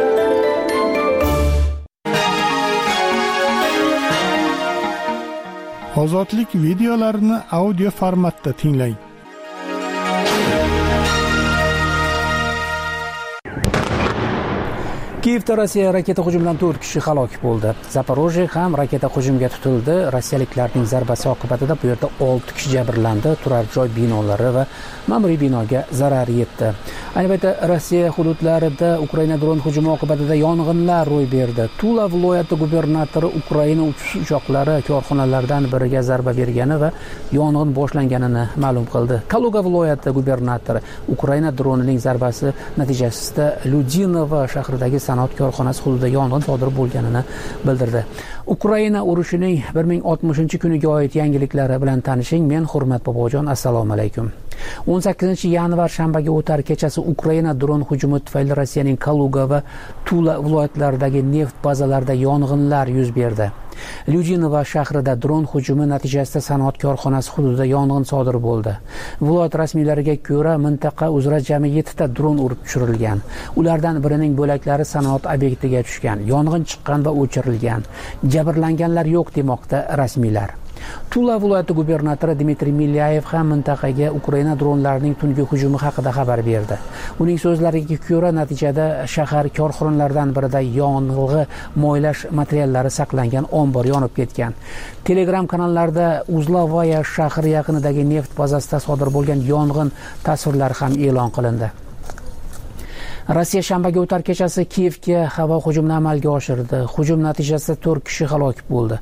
Ozodlik videolarini audio formatda tinglang. Kiyevda Rossiya raketa hujumidan 4 kishi halok bo'ldi. Zaporojye ham raketa hujumiga tutildi. Rossiyaliklarning zarbasi oqibatida bu yerda 6 kishi jabrlandi. Turar joy binolari va ma'muriy binoga zarar yetdi. Ayni paytda Rossiya hududlarida Ukraina dron hujumi oqibatida yong'inlar ro'y berdi. Tula viloyati gubernatori Ukraina uchoqlari korxonalardan biriga zarba bergani va yong'in boshlanganini ma'lum qildi. Kaluga viloyati gubernatori Ukraina dronining zarbasi natijasida Ludinova shahridagi sanoat korxonasi hududida yong'in sodir bo'lganini bildirdi. Ukraina urushining 1060-kuniga oid yangiliklari bilan tanishing. Men Hurmat Bobojon, assalomu alaykum. 18-yanvar shanbaga o'tar kechasi Ukraina dron hujumi tufayli Rossiyaning Kaluga va Tula viloyatlaridagi neft bazalarida yong'inlar yuz berdi. Lyudinova shahrida dron hujumi natijasida sanoat korxonasi hududida yong'in sodir bo'ldi. Viloyat rasmiylariga ko'ra, mintaqa uzra jami 7 ta dron urib tushirilgan. Ulardan birining bo'laklari sanoat obyektiga tushgan. Yong'in chiqqan va o'chirilgan. Jabrlanganlar yo'q demoqda rasmiylar. Tula viloyati gubernatori Dmitriy Milyayev ham mintaqaga Ukraina dronlarining tungi hujumi haqida xabar berdi. Uning so'zlariga ko'ra, natijada shahar korxonalaridan birida yong'in moylash materiallari saqlangan ombor yonib ketgan. Telegram kanallarida Uzlovaya shahri yaqinidagi neft bazasida sodir bo'lgan yong'in tasvirlari ham e'lon qilindi. Rossiya shanbaga o'tar kechasi Kiyevga havo hujumini amalga oshirdi. Hujum natijasida 4 kishi halok bo'ldi.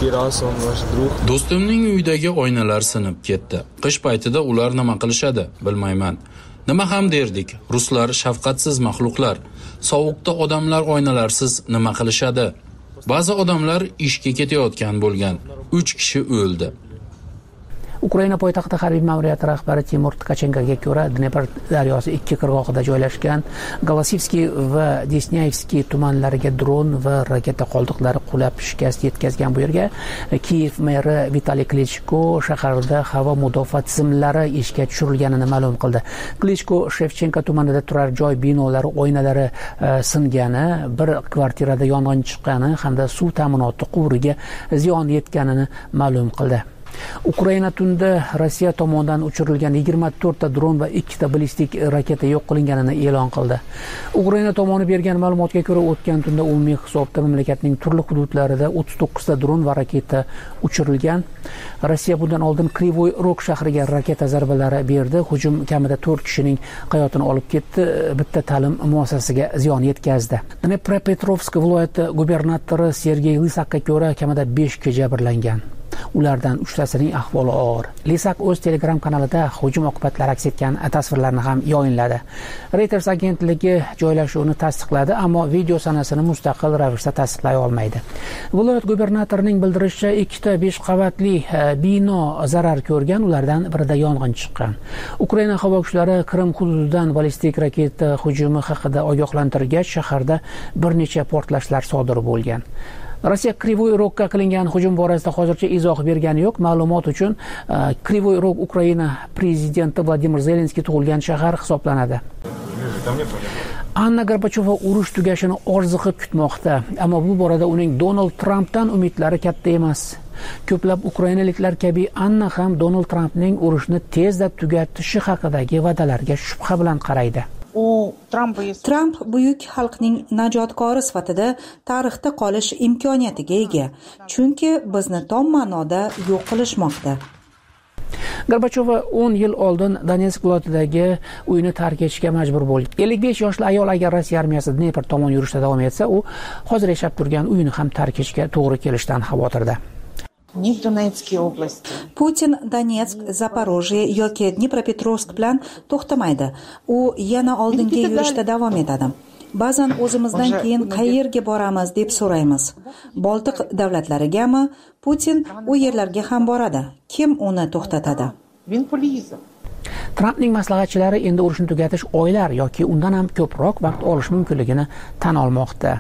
Do'stimning uyidagi oynalar sinib ketdi. Qish paytida ular nima qilishadi, bilmayman. Nima ham derdik? Ruslar shafqatsiz maxluqlar. Sovuqda odamlar oynalarsiz nima qilishadi? Ba'zi odamlar ishga ketayotgan bo'lgan. 3 kishi o'ldi. Ukraina poytaxti harbiy ma'muriyati rahbari Timur Tkachenkoga ko'ra, Dnepr daryosi 2 qirg'og'ida joylashgan Golasivskiy va Desnyayevskiy tumanlariga dron va raketa qoldiqlari qulab shikast yetkazgan. Bu yerga Kiyev meri Vitaliy Klichko shaharda havo mudofaa tizimlari ishga tushirilganini ma'lum qildi. Klichko Shevchenko tumanida turar joy binolari oynalari singani, bir kvartirada yong'in chiqqani hamda suv ta'minoti quvuriga ziyon yetganini ma'lum qildi. Ukraina tunda Rossiya tomonidan uchirilgan 24 ta dron va 2 ta ballistik raketa yo'q qilinganini e'lon qildi. Ukraina tomoni bergan ma'lumotga ko'ra, o'tgan tunda umumiy hisobda mamlakatning turli hududlarida 39 ta dron va raketa uchirilgan. Rossiya bundan oldin Krivoy Rog shahriga raketa zarbalari berdi. Hujum kamida 4 kishining hayotini olib ketdi, bitta ta'lim muassasasiga ziyon yetkazdi. Dnepropetrovsk viloyati gubernatori Sergey Lysakka ko'ra, kamida 5 kishi jabrlangan. Ulardan 3 tasining ahvoli og'ir. Lisak o'z Telegram kanalida hujum oqibatlari aks etgan tasvirlarni ham yayinladi. Reuters agentligi joylashuvini tasdiqladi, ammo video sanasini mustaqil ravishda tasdiqlay olmaydi. Viloyat gubernatorining bildirishicha, 2 ta 5 qavatli bino zarar ko'rgan, ulardan birida yong'in chiqqan. Ukraina havo kuchlari Krim hududidan ballistik raketa hujumi haqida ogohlantirgach, shaharda bir necha portlashlar sodir bo'lgan. Rossiya Krivoy Rogga qilingan hujum borasida hozircha izoh bergani yo'q. Ma'lumot uchun, Krivoy Rog Ukraina prezidenti Vladimir Zelenskiy tug'ilgan shahar hisoblanadi. Anna Gorbacheva urush tugashini orziqib kutmoqda, ammo bu borada uning Donald Trampdan umidlari katta emas. Ko'plab ukrainaliklar kabi Anna ham Donald Trampning urushni tezda tugatishi haqidagi va'dalarga shubha bilan qaraydi. Tramp buyuk xalqning najotkori sifatida tarixda qolish imkoniyatiga ega, chunki bizni tom ma'noda yo'q qilishmoqda. Gorbachova 10 yil oldin Donetsk viloyatidagi uyini tark etishga majbur bo'ldi. 55 yoshli ayol agar Rossiya armiyasi Dnepr tomon yurishda davom etsa, u hozir yashab turgan uyini ham tark etishga to'g'ri kelishidan xavotirda. Putin Donetsk, Zaporojye yoki Dnepropetrovsk bilan to'xtamaydi. U yana oldinga yurishda davom etadi. Ba'zan o'zimizdan keyin qayerga boramiz deb so'raymiz. Boltiq davlatlarigami? Putin u yerlarga ham boradi. Kim uni to'xtatadi? Trampning maslahatchilari endi urushni tugatish oylar yoki undan ham ko'proq vaqt olishi mumkinligini tan olmoqda.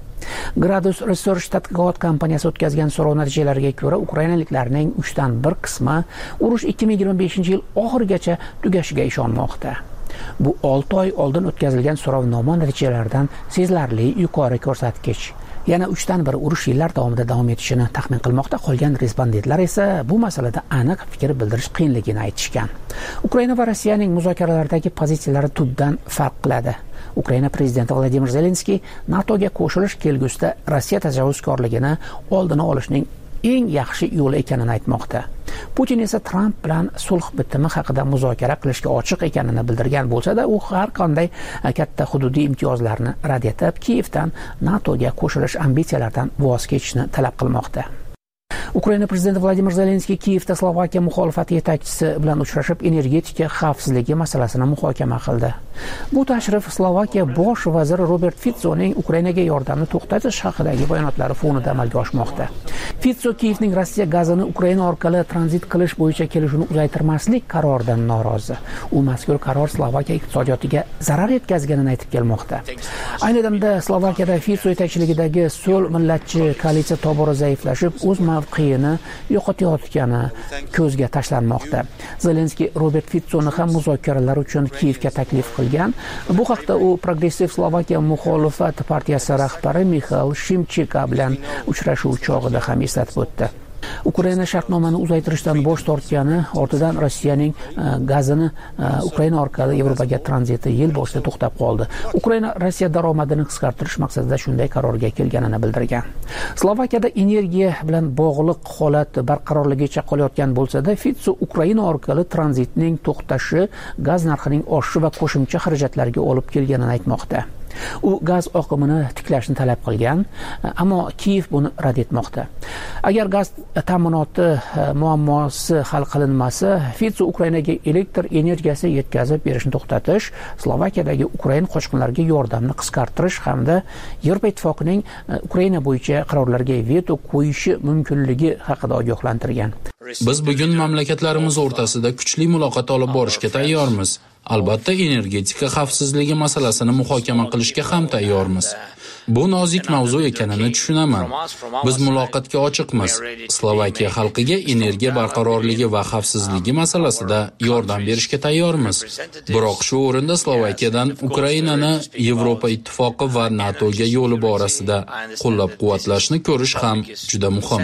Gradus Research tadqiqot kompaniyasi o'tkazgan so'rov natijalariga ko'ra, ukrainaliklarning 3dan 1 qismi urush 2025-yil oxirigacha tugashiga ishonmoqda. Bu 6 oy oldin o'tkazilgan so'rovnoma natijalaridan sezilarli yuqori ko'rsatkich. Yana 3dan 1 urush yillar davomida davom etishini taxmin qilmoqda. Qolgan respondentlar esa bu masalada aniq fikr bildirish qiyinligini aytishgan. Ukraina va Rossiyaning muzokaralardagi pozitsiyalari tubdan farq qiladi. Ukraina prezidenti Vladimir Zelenskiy NATOga qo'shilish kelgusida Rossiya tajovuzkorligini oldini olishning eng yaxshi yo'li ekanini aytmoqda. Putin esa Tramp bilan sulh bitimi haqida muzokara qilishga ochiq ekanini bildirgan bo'lsa-da, u har qanday katta hududiy imtiyozlarni rad etib, Kiyevdan NATOga qo'shilish ambitsiyalaridan voz kechishni talab qilmoqda. Ukraina prezidenti Vladimir Zelenskiy Kiyevda Slovakiya muxolifati yetakchisi bilan uchrashib, energetika xavfsizligi masalasini muhokama qildi. Bu tashrif Slovakiya bosh vaziri Robert Fitsoning Ukrainaga yordamni to'xtatish haqidagi bayonotlari fonida amalga oshmoqda. Fitso Kiyevning Rossiya gazini Ukraina orqali tranzit qilish bo'yicha kelishuvni uzaytirmaslik qaroridan norozi. U mazkur qaror Slovakiya iqtisodiyotiga zarar yetkazganini aytib kelmoqda. Ayni damda Slovakiyada Fitso yetakchiligidagi so'l millatchi koalitsiya tobora zaiflashib, o'z mavqeyini yo'qotayotgani ko'zga tashlanmoqda. Zelenskiy Robert Fitsoni ham muzokaralar uchun Kiyevga taklif qilgan. Bu haqda u Progressiv Slovakiya muxolifat partiyasi rahbari Mikhail Shimchika bilan uchrashuv chog'ida ham eslatib o'tdi. Ukraina shartnomani uzaytirishdan bosh tortgani ortidan Rossiyaning gazini Ukraina orqali Yevropaga tranziti yil boshida to'xtab qoldi. Ukraina Rossiya daromadini qisqartirish maqsadida shunday qarorga kelganini bildirgan. Slovakiyada energiya bilan bog'liq holat barqarorligicha qolayotgan bo'lsa-da, Fitso Ukraina orqali tranzitning to'xtashi gaz narxining oshishi va qo'shimcha xarajatlarga olib kelganini aytmoqda. U gaz oqimini tiklashni talab qilgan, ammo Kiyev buni rad etmoqda. Agar gaz ta'minoti muammosi hal qilinmasa, Fitso Ukrainaga elektr energiyasi yetkazib berishni to'xtatish, Slovakiyadagi Ukraina qochqinlariga yordamni qisqartirish hamda Yevropa Ittifoqining Ukraina bo'yicha qarorlarga veto qo'yishi mumkinligi haqida ogohlantirgan. Biz bugun mamlakatlarimiz o'rtasida kuchli muloqot olib borishga tayyormiz. Albatta, energetika xavfsizligi masalasini muhokama qilishga ham tayyormiz. Bu nozik mavzu ekanini tushunaman. Biz muloqotga ochiqmiz. Slovakiya xalqiga energiya barqarorligi va xavfsizligi masalasida yordam berishga tayyormiz. Biroq shu o'rinda Slovakiyadan Ukrainani Yevropa Ittifoqi va NATOga yo'li borasida qo'llab-quvvatlashni ko'rish ham juda muhim.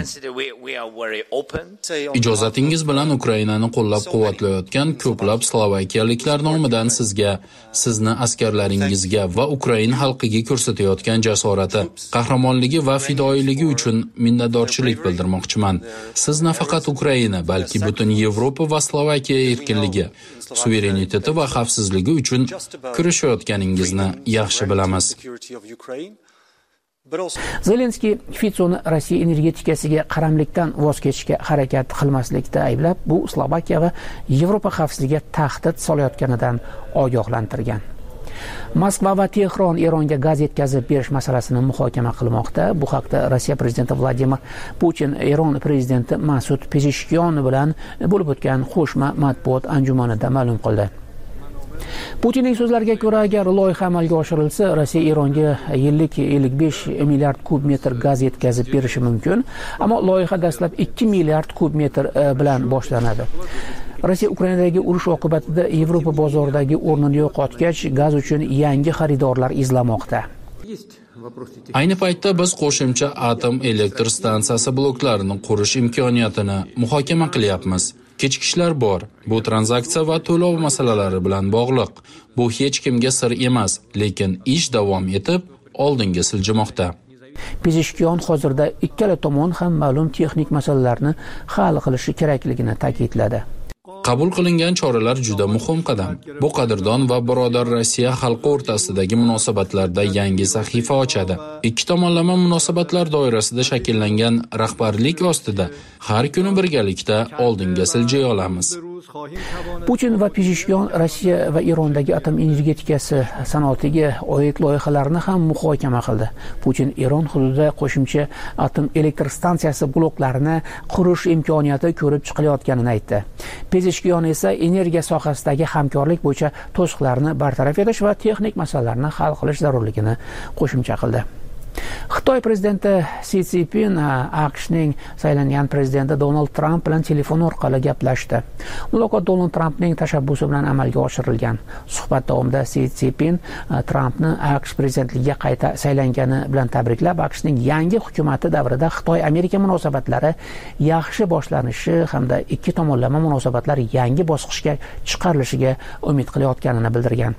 Ijozatingiz bilan Ukrainani qo'llab-quvvatlayotgan ko'plab slovakiyaliklar nomidan sizga, sizni askarlaringizga va Ukraina xalqiga ko'rsatayotgan jasorati, qahramonligi va fidoyiligi uchun minnatdorchilik bildirmoqchiman. Siz nafaqat Ukraina, balki butun Yevropa va Slovakiya erkinligi, suvereniteti va xavfsizligi uchun kurashayotganingizni yaxshi bilamiz. Zelenskiy Fitsoni Rossiya energetikasiga qaramlikdan voz kechishga harakat qilmaslikda ayblab, bu Slovakiya va Yevropa xavfsizligiga tahdid solayotganidan ogohlantirgan. Moskva va Tehron Eronga gaz yetkazib berish masalasini muhokama qilmoqda. Bu haqda Rossiya prezidenti Vladimir Putin Eron prezidenti Masud Pezeshkian bilan bo'lib o'tgan qo'shma matbuot anjumanida ma'lum qildi. Putinning so'zlariga ko'ra, agar loyiha amalga oshirilsa, Rossiya Eronga yillik 55 milliard kub metr gaz yetkazib berishi mumkin, ammo loyiha dastlab 2 milliard kub metr bilan boshlanadi. Rossiya Ukrainadagi urush oqibatida Yevropa bozoridagi o'rnini yo'qotgach, gaz uchun yangi xaridorlar izlamoqda. Ayni paytda biz qo'shimcha atom elektr stansiyasi bloklarini qurish imkoniyatini muhokama qilyapmiz. Kechikishlar bor. Bu tranzaksiya va to'lov masalalari bilan bog'liq. Bu hech kimga sir emas, lekin ish davom etib, oldinga siljimoqda. Pezeshkian hozirda ikkala tomon ham ma'lum texnik masalalarni hal qilishi kerakligini ta'kidladi. Qabul qilingan choralar juda muhim qadam. Bu qadrdon va birodar Rossiya xalqi o'rtasidagi munosabatlarda yangi sahifa ochadi. Ikki tomonlama munosabatlar doirasida shakllangan rahbarlik ostida har kuni birgalikda oldinga siljay olamiz. Putin va Pezeshkian Rossiya va Erondagi atom energetikasi sanoatiga oid loyihalarni ham muhokama qildi. Putin Eron hududida qo'shimcha atom elektr stansiyasi bloklarini qurish imkoniyati ko'rib chiqilayotganini aytdi. Pezeshkian esa energiya sohasidagi hamkorlik bo'yicha to'siqlarni bartaraf etish va texnik masalalarni hal qilish zarurligini qo'shimcha qildi. Xitoy prezidenti Si Szinpin AQShning saylangan prezidenti Donald Trump bilan telefon orqali gaplashdi. Muloqot Donald Trampning tashabbusi bilan amalga oshirilgan. Suhbat davomida Si Szinpin Trampni AQSh prezidentligiga qayta saylangani bilan tabriklab, AQShning yangi hukumati davrida Xitoy-Amerika munosabatlari yaxshi boshlanishi hamda ikki tomonlama munosabatlar yangi bosqichga chiqarilishiga umid qilayotganini bildirgan.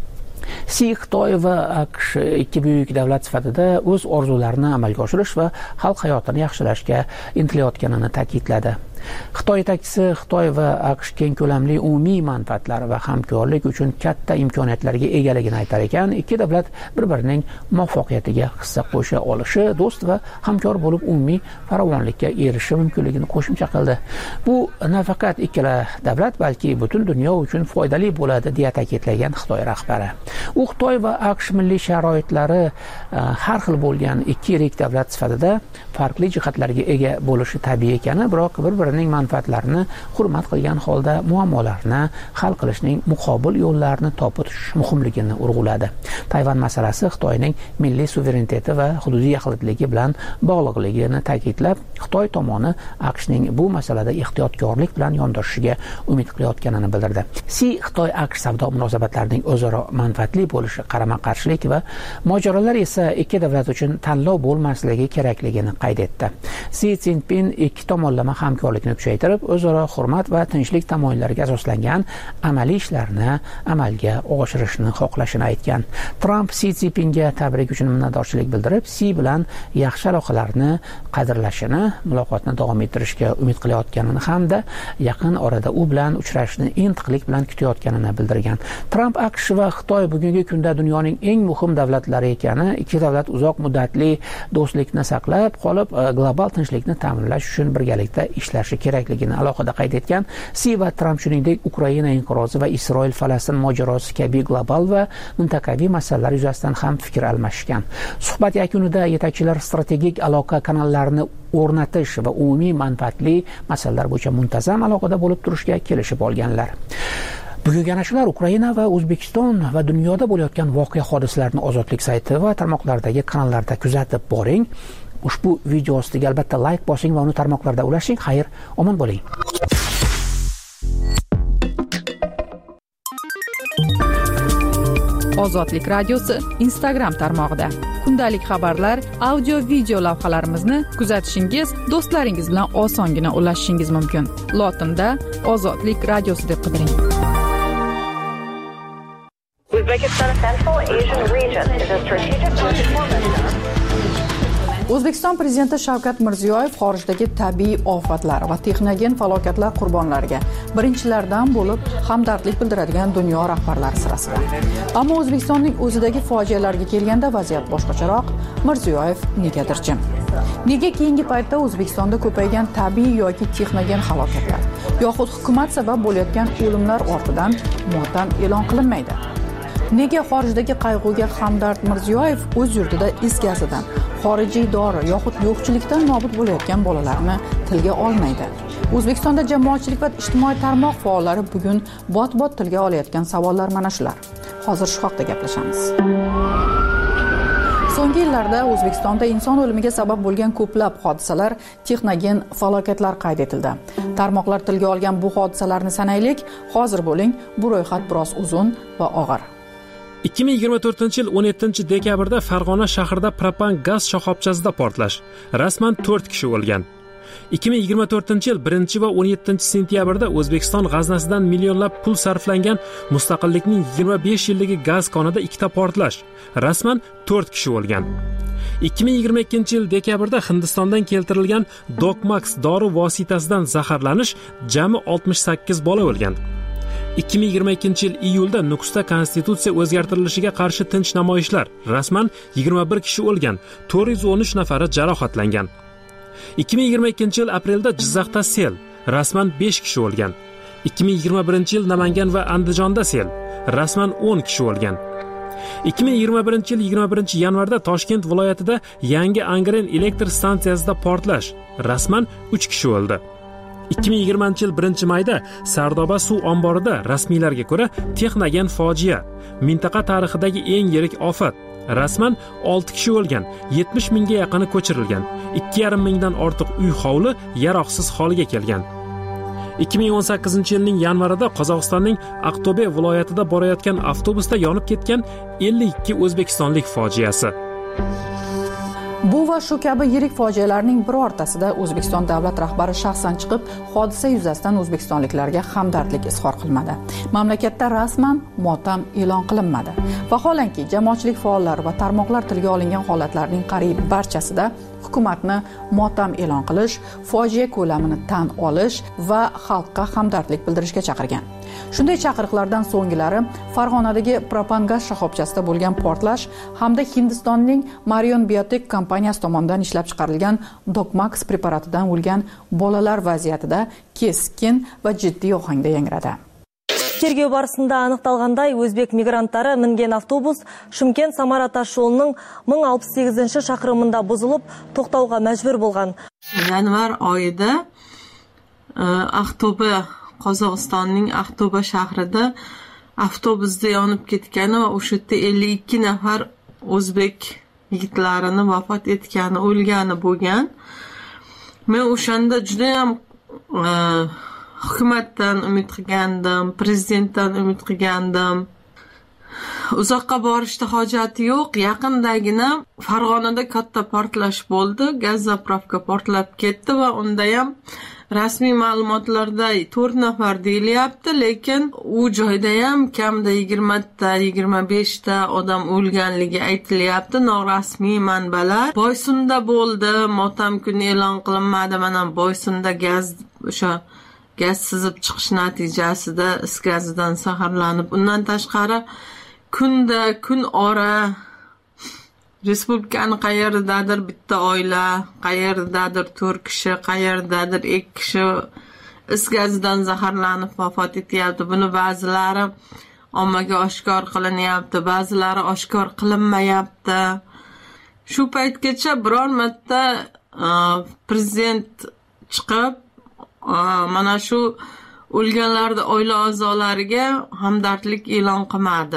Si Xitoy va AQSh ikki buyuk davlat sifatida o'z orzularini amalga oshirish va xalq hayotini yaxshilashga intilayotganini ta'kidladi. Xitoy yetakchisi Xitoy va AQSh keng ko'lamli umumiy manfaatlari va hamkorlik uchun katta imkoniyatlarga egaligini aytar ekan, ikki davlat bir-birining muvaffaqiyatiga hissa qo'sha olishi, do'st va hamkor bo'lib umumiy farovonlikka erishishi mumkinligini qo'shimcha qildi. Bu nafaqat ikkala davlat, balki butun dunyo uchun foydali bo'ladi, deya ta'kidlagan Xitoy rahbari. U Xitoy va AQSh milliy sharoitlari har xil bo'lgan ikki yirik davlat sifatida farqli jihatlarga ega bo'lishi tabiiy ekani, biroq bir-birining manfaatlarini hurmat qilgan holda muammolarni hal qilishning muqobil yo'llarini topish muhimligini urg'uladi. Tayvan masalasi Xitoyning milliy suvereniteti va hududiy yaxlitligi bilan bog'liqligini ta'kidlab, Xitoy tomoni AQShning bu masalada ehtiyotkorlik bilan yondashishiga umid qilayotganini bildirdi. Si Xitoy AQSh savdo munosabatlarining o'zaro manfaatli bo'lishi, qarama-qarshilik va mojarolar esa ikki davlat uchun tanlov bo'lmasligi kerakligini qayd etdi. Si Szinpin ikki tomonlama hamkorlikni kuchaytirib, o'zaro hurmat va tinchlik tamoyillariga asoslangan amaliy ishlarni amalga oshirishni xohlashini aytgan. Trump Si Szinpinga tabrik uchun minnatdorchilik bildirib, Si bilan yaxshi aloqalarni qadrlashini, muloqotni davom ettirishga umid qilayotganini hamda yaqin orada u bilan uchrashishni intiqlik bilan kutayotganini bildirgan. Trump AQSh va Xitoy bugungi kunda dunyoning eng muhim davlatlari ekani, ikki davlat uzoq muddatli do'stlikni saqlab qolib, global tinchlikni ta'minlash uchun birgalikda ishlashi kerakligini alohida qayd etgan. Si va Trump shuningdek Ukraina inqirozi va Isroil-Falastin mojarosi kabi global va mintaqaviy masalalar yuzasidan ham fikr almashgan. Suhbat yakunida yetakchilar strategik aloqa kanallarini o'rnatish va umumiy manfaatli masalalar bo'yicha muntazam aloqada bo'lib turishga kelishib olganlar. Bugungi ana shular. Ukraina va O'zbekiston va dunyoda bo'layotgan voqea hodisalarni Ozodlik sayti va tarmoqlardagi kanallarda kuzatib boring. Ushbu video ostiga albatta like bosing va uni tarmoqlarda ulashing. Xayr, omon bo'ling. Ozodlik radiosi Instagram tarmog'ida kundalik xabarlar, audio video lavhalarimizni kuzatishingiz, do'stlaringiz bilan osongina ulashishingiz mumkin. Lotinda Ozodlik radiosi deb qidiring. Uzbekistan Central Asian region is a strategic market for O'zbekiston prezidenti Shavkat Mirziyoyev xorijdagi tabiiy ofatlar va texnogen falokatlar qurbonlariga birinchilardan bo'lib hamdardlik bildiradigan dunyo rahbarlari sirasida. Ammo O'zbekistonning o'zidagi fojialarga kelganda vaziyat boshqacharoq. Mirziyoyev negadir jim. Nega keyingi paytda O'zbekistonda ko'paygan tabiiy yoki texnogen halokatlar yoxud hukumat sabab bo'layotgan o'limlar ortidan motam e'lon qilinmaydi? Nega xorijdagi qayg'uga hamdard Mirziyoyev o'z yurtida is gazidan, xorijiy dori yoxud yo'qchilikdan nobud bo'layotgan bolalarni tilga olmaydi? O'zbekistonda jamoatchilik va ijtimoiy tarmoq faollari bugun bot-bot tilga olayotgan savollar mana shular. Hozir shu haqda gaplashamiz. So'nggi yillarda O'zbekistonda inson o'limiga sabab bo'lgan ko'plab hodisalar, texnogen falokatlar qayd etildi. Tarmoqlar tilga olgan bu hodisalarni sanaylik. Hozir bo'ling, bu ro'yxat biroz uzun va og'ir. 2024-yil 17-dekabrda Farg'ona shahrida propan gaz shoxobchasida portlash. Rasman 4 kishi o'lgan. 2024-yil 1 va 17-sentyabrda O'zbekiston g'aznasidan millionlab pul sarflangan Mustaqillikning 25 yilligi gaz konida ikkita portlash. Rasman 4 kishi o'lgan. 2022-yil dekabrda Hindistondan keltirilgan Dokmax dori vositasidan zaharlanish jami 68 bola o'lgan. 2022-yil iyulda Nukusda konstitutsiya o'zgartirilishiga qarshi tinch namoyishlar rasman 21 kishi o'lgan, 413 nafari jarohatlangan. 2022-yil aprelda Jizzaxda sel, rasman 5 kishi o'lgan. 2021-yil Namangan va Andijonda sel, rasman 10 kishi o'lgan. 2021-yil 21-yanvarda Toshkent viloyatida yangi Angren elektr stansiyasida portlash, rasman 3 kishi o'ldi. 2020-yil 1-mayda Sardoba suv omborida rasmiylarga ko'ra texnogen fojia, mintaqa tarixidagi eng yirik ofat, rasman 6 kishi o'lgan, 70 mingga yaqini ko'chirilgan, 2,5 mingdan ortiq uy hovli yaroqsiz holga kelgan. 2018-yilning yanvarida Qozog'istonning Aqto'be viloyatida borayotgan avtobusda yonib ketgan 52 o'zbekistonlik fojiasi. Bu va shu kabi yirik fojialarning birortasida O'zbekiston davlat rahbari shaxsan chiqib, hodisa yuzasidan o'zbekistonliklarga hamdardlik izhor qilmadi. Mamlakatda rasman motam e'lon qilinmadi. Vaholanki, jamoatchilik faollari va tarmoqlar tilga olingan holatlarning qariyb barchasida hukumatni motam e'lon qilish, fojia ko'lamini tan olish va xalqqa hamdardlik bildirishga chaqirgan. Shunday chaqiriqlardan so'nggilari Farg'onadagi propangaz shoxobchasida bo'lgan portlash hamda Hindistonning Marion Biotech kompaniyasi tomonidan ishlab chiqarilgan Dokmax preparatidan o'lgan bolalar vaziyatida keskin va jiddiy ohangda yangradi. Тергөө барысында анықталғандай, өзбек мигранттары мінген автобус Шымкент-Самара тас жолының 1068 шақырымында бұзылып, тоқтауға мәжбүр болған. Yanvar oyida Aqto'be, Qozog'istonning Aqto'be shahrida avtobusda yonib ketgani va o'sha yerda 52 nafar o'zbek yigitlarini vafot etgani, o'lgani bo'lgan. Men o'shanda juda ham hukumatdan umid qilgandim, prezidentdan umid qilgandim. Uzoqqa borishda hojati yo'q. Yaqindagina Farg'onada katta portlash bo'ldi. Gaz zapravka portlab ketdi va unda ham rasmiy ma'lumotlarda 4 nafar deyilyapti, lekin u joyda ham kamida 20 ta, 25 ta odam o'lganligi aytilyapti. Norasmiy manbalar. Boysunda bo'ldi, motam kuni e'lon qilinmadi. Mana Boysunda gaz sizib chiqish natijasida is gazidan zaharlanib, undan tashqari kun ora respublikani qayerdadir bitta oila, qayerdadir 4 kishi, qayerdadir 2 kishi is gazidan zaharlanib vafot etyapti. Buni ba'zilari ommaga oshkor qilinyapti, ba'zilari oshkor qilinmayapti. Shu paytgacha biror marta prezident chiqib mana shu o'lganlarning oila a'zolariga hamdardlik e'lon qilmadi.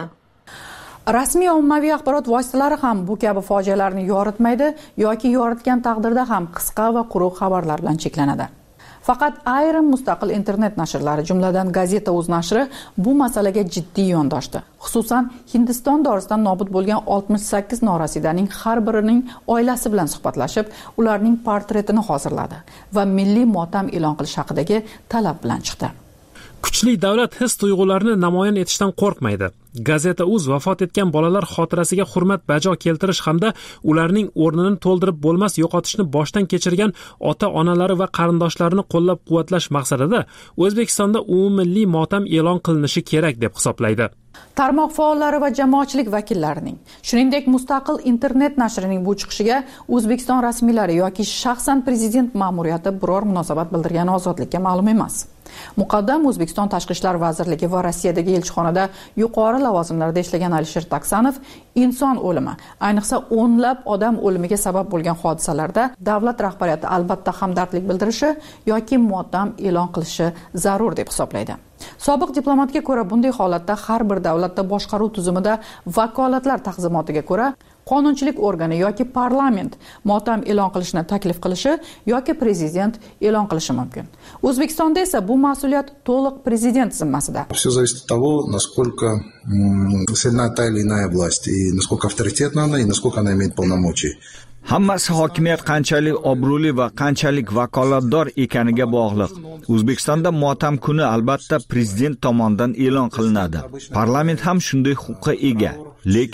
Rasmiy ommaviy axborot vositalari ham bu kabi fojialarni yoritmaydi yoki yoritgan taqdirda ham qisqa va quruq xabarlar bilan cheklanadi. Faqat ayrim mustaqil internet nashrlari, jumladan Gazeta Uz nashri bu masalaga jiddiy yondoshdi. Xususan, Hindiston dorisidan nobud bo'lgan 68 norasidaning har birining oilasi bilan suhbatlashib, ularning portretini hozirladi va milliy motam e'lon qilish haqidagi talab bilan chiqdi. Kuchli davlat his-tuyg'ularni namoyon etishdan qo'rqmaydi. Gazeta Uz vafot etgan bolalar xotirasiga hurmat bajo keltirish hamda ularning o'rnini to'ldirib bo'lmas yo'qotishni boshdan kechirgan ota-onalari va qarindoshlarini qo'llab-quvvatlash maqsadida O'zbekistonda umummilliy motam e'lon qilinishi kerak deb hisoblaydi. Tarmoq faollari va jamoatchilik vakillarining, shuningdek mustaqil internet nashrining bu chiqishiga O'zbekiston rasmiylari yoki shaxsan prezident ma'muriyati biror munosabat bildirgani ozodlikka ma'lum emas. Muqaddam O'zbekiston Tashqi ishlar vazirligi va Rossiyadagi elchixonada yuqori lavozimlarda ishlagan Alisher Taksanov inson o'limi, ayniqsa o'nlab odam o'limiga sabab bo'lgan hodisalarda davlat rahbariyati albatta hamdardlik bildirishi yoki motam e'lon qilishi zarur deb hisoblaydi. Sobiq diplomatga ko'ra bunday holatda har bir davlatda boshqaruv tuzumida vakolatlar taqsimotiga ko'ra qonunchilik organi yoki parlament motam e'lon qilishni taklif qilishi yoki prezident e'lon qilishi mumkin. O'zbekistonda esa bu mas'uliyat to'liq prezident zimmasida. Все зависит от того, насколько сильна та или иная власть, и насколько авторитетна она, и насколько она имеет полномочия. Hammasi hokimiyat qanchalik obro'li va qanchalik vakolatdor ekaniga bog'liq. O'zbekistonda motam kuni albatta prezident tomonidan e'lon qilinadi. Parlament ham shunday huquqqa ega. Lekin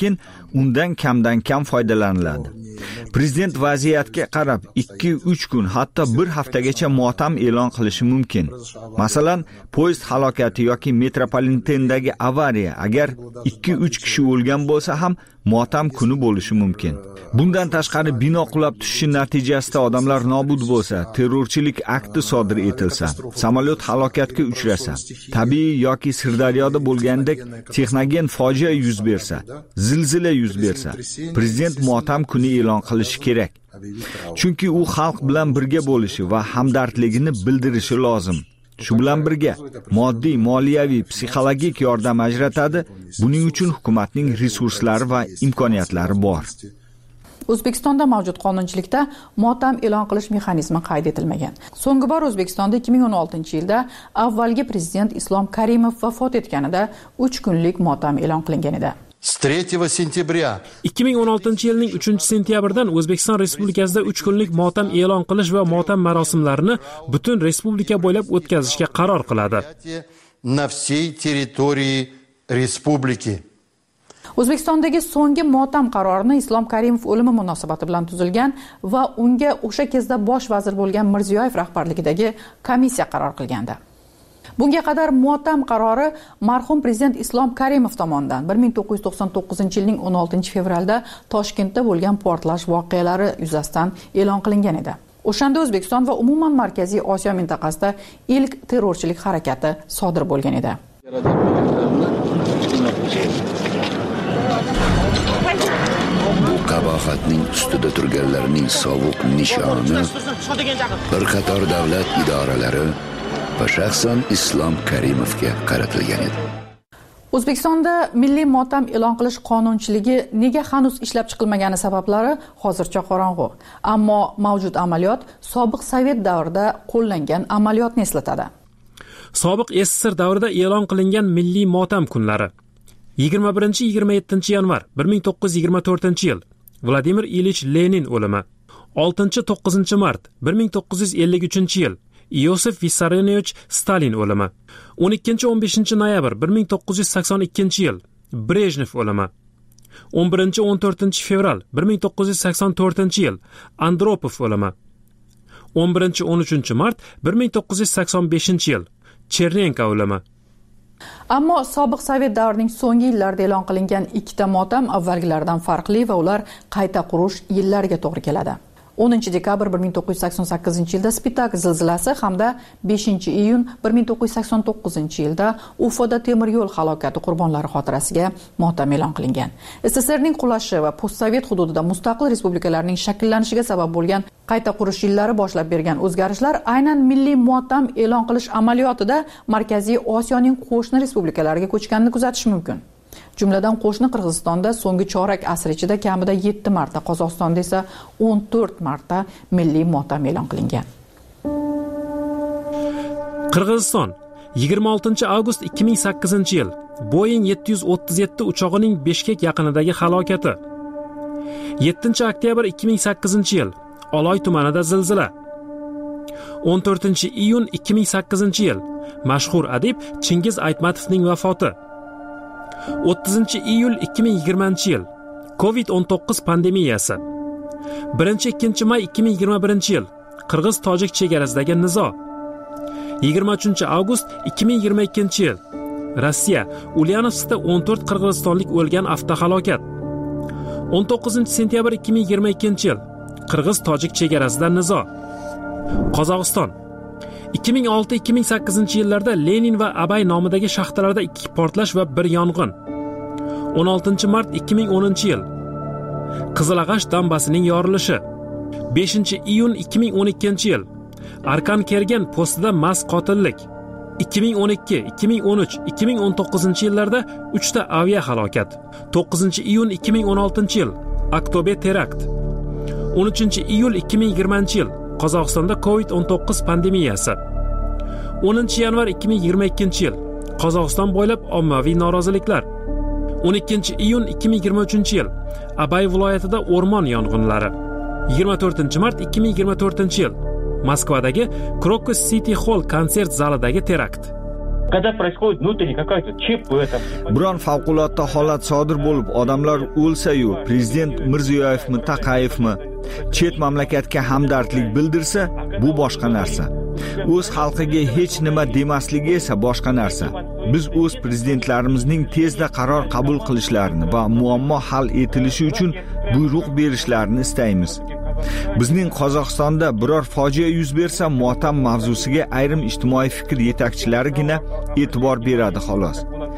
undan kamdan kam foydalaniladi. Prezident vaziyatga qarab 2-3 kun, hatto 1 haftagacha motam e'lon qilishi mumkin. Masalan, poyezd halokati yoki metropolitendagi avariya, agar 2-3 kishi o'lgan bo'lsa ham motam kuni bo'lishi mumkin. Bundan tashqari bino qulab tushishi natijasida odamlar nobud bo'lsa, terrorchilik akti sodir etilsa, samolyot halokatga uchrasa, tabiiy yoki Sirdaryoda bo'lgandek texnogen fojia yuz bersa, zilzila yuz bersa, prezident motam kuni e'lon qilishi kerak. Chunki u xalq bilan birga bo'lishi va hamdardligini bildirishi lozim. Shu bilan birga moddiy, moliyaviy, psixologik yordam ajratadi. Buning uchun hukumatning resurslari va imkoniyatlari bor. O'zbekistonda mavjud qonunchilikda motam e'lon qilish mexanizmi qayd etilmagan. So'nggi bor O'zbekistonda 2016-yilda avvalgi prezident Islom Karimov vafot etganida 3 kunlik motam e'lon qilingan edi. 2016-yilning 3-sentyabridan O'zbekiston Respublikasida 3 kunlik motam e'lon qilish va motam marosimlarini butun respublika bo'ylab o'tkazishga qaror qiladi. На всей территории республики. O'zbekistondagi so'nggi motam qarorini Islom Karimov o'limi munosabati bilan tuzilgan va unga o'sha kezda bosh vazir bo'lgan Mirziyoyev rahbarligidagi komissiya qaror qilgandi. Bunga qadar motam qarori marhum prezident Islom Karimov tomonidan 1999-yilning 16-fevralda Toshkentda bo'lgan portlash voqealari yuzasidan e'lon qilingan edi. O'shanda O'zbekiston va umuman Markaziy Osiyo mintaqasida ilk terrorchilik harakati sodir bo'lgan edi. Bu qabohatning ustida turganlarning sovuq nishoni bir qator davlat idoralari va shaxsan Islom Karimovga qaratilgan edi. O'zbekistonda milliy motam e'lon qilish qonunchiligi nega hanuz ishlab chiqilmagani sabablari hozircha qorong'u. Ammo mavjud amaliyot sobiq Sovet davrida qo'llangan amaliyotni eslatadi. Sobiq SSR davrida e'lon qilingan milliy motam kunlari 21-27 yanvar 1924-yil Vladimir Ilich Lenin o'limi. 6-9 mart 1953-yil Iosif Vissarionovich Stalin o'limi. 12-15 noyabr 1982-yil Brejnev o'limi. 11-14 fevral 1984-yil Andropov o'limi. 11-13 mart 1985-yil Chernenko o'limi. Ammo sobiq Sovet davrining so'nggi yillarida e'lon qilingan ikkita motam avvalgilaridan farqli va ular qayta qurish yillariga to'g'ri keladi. 10 dekabr 1988-yilda Spitak zilzilasi hamda 5-iyun 1989-yilda Ufoda temir yo'l halokati qurbonlari xotirasiga motam e'lon qilingan. SSRning qulashi va postsovet hududida mustaqil respublikalarning shakllanishiga sabab bo'lgan qayta qurish yillari boshlab bergan o'zgarishlar aynan milliy motam e'lon qilish amaliyotida Markaziy Osiyoning qo'shni respublikalariga ko'chganini kuzatish mumkin. Jumladan qo'shni Qirg'izistonda so'nggi chorak asr ichida kamida 7 marta, Qozog'istonda esa 14 marta milliy motam e'lon qilingan. Qirg'iziston 26 avgust 2008-yil Boeing 737 uchog'ining Bishkek yaqinidagi halokati. 7 oktyabr 2008-yil Oloy tumanida zilzila. 14-iyun 2008-yil mashhur adib Chingiz Aytmatovning vafoti. 30-iyul 2020-yil COVID-19 pandemiyasi. 1-2 may 2021-yil Qirg'iz-Tojik chegarasidagi nizo. 23 avgust 2022-yil Rossiya Ulyanovskda 14 qirg'izistonlik o'lgan avtohalokat. 19 sentyabr 2022-yil Qirg'iz-Tojik chegarasida nizo. Qozog'iston 2006-2008 yillarda Lenin va Abay nomidagi shaxtalarda 2 portlash va 1 yong'in. 16 mart 2010-yil Qizilag'ash dambasining yorilishi. 5-iyun 2012-yil Arkan Kergen postida mast qotillik. 2012, 2013, 2019-yillarda 3 ta avia halokat. 9-iyun 2016-yil Aktober terakt. 13-iyul 2020-yil Qozog'istonda COVID-19 pandemiyasi. 10-yanvar 2022-yil Qozog'iston bo'ylab ommaviy noroziliklar. 12-iyun 2023-yil Abay viloyatida o'rmon yong'inlari. 24-mart 2024-yil Moskvadagi Crocus City Hall konsert zalidagi terakt. Когда происходит внутренний какой-то ЧП, там... Biron favqulodda holat sodir bo'lib, odamlar o'lsa-yu, prezident Mirziyoyevmi, Taqayevmi chet mamlakatga hamdardlik bildirsa, bu boshqa narsa. O'z xalqiga hech nima demasligi esa boshqa narsa. Biz o'z prezidentlarimizning tezda qaror qabul qilishlarini va muammo hal etilishi uchun buyruq berishlarini istaymiz. Bizning Qozog'istonda biror fojia yuz bersa, motam mavzusiga ayrim ijtimoiy fikr yetakchilarigina e'tibor beradi xolos.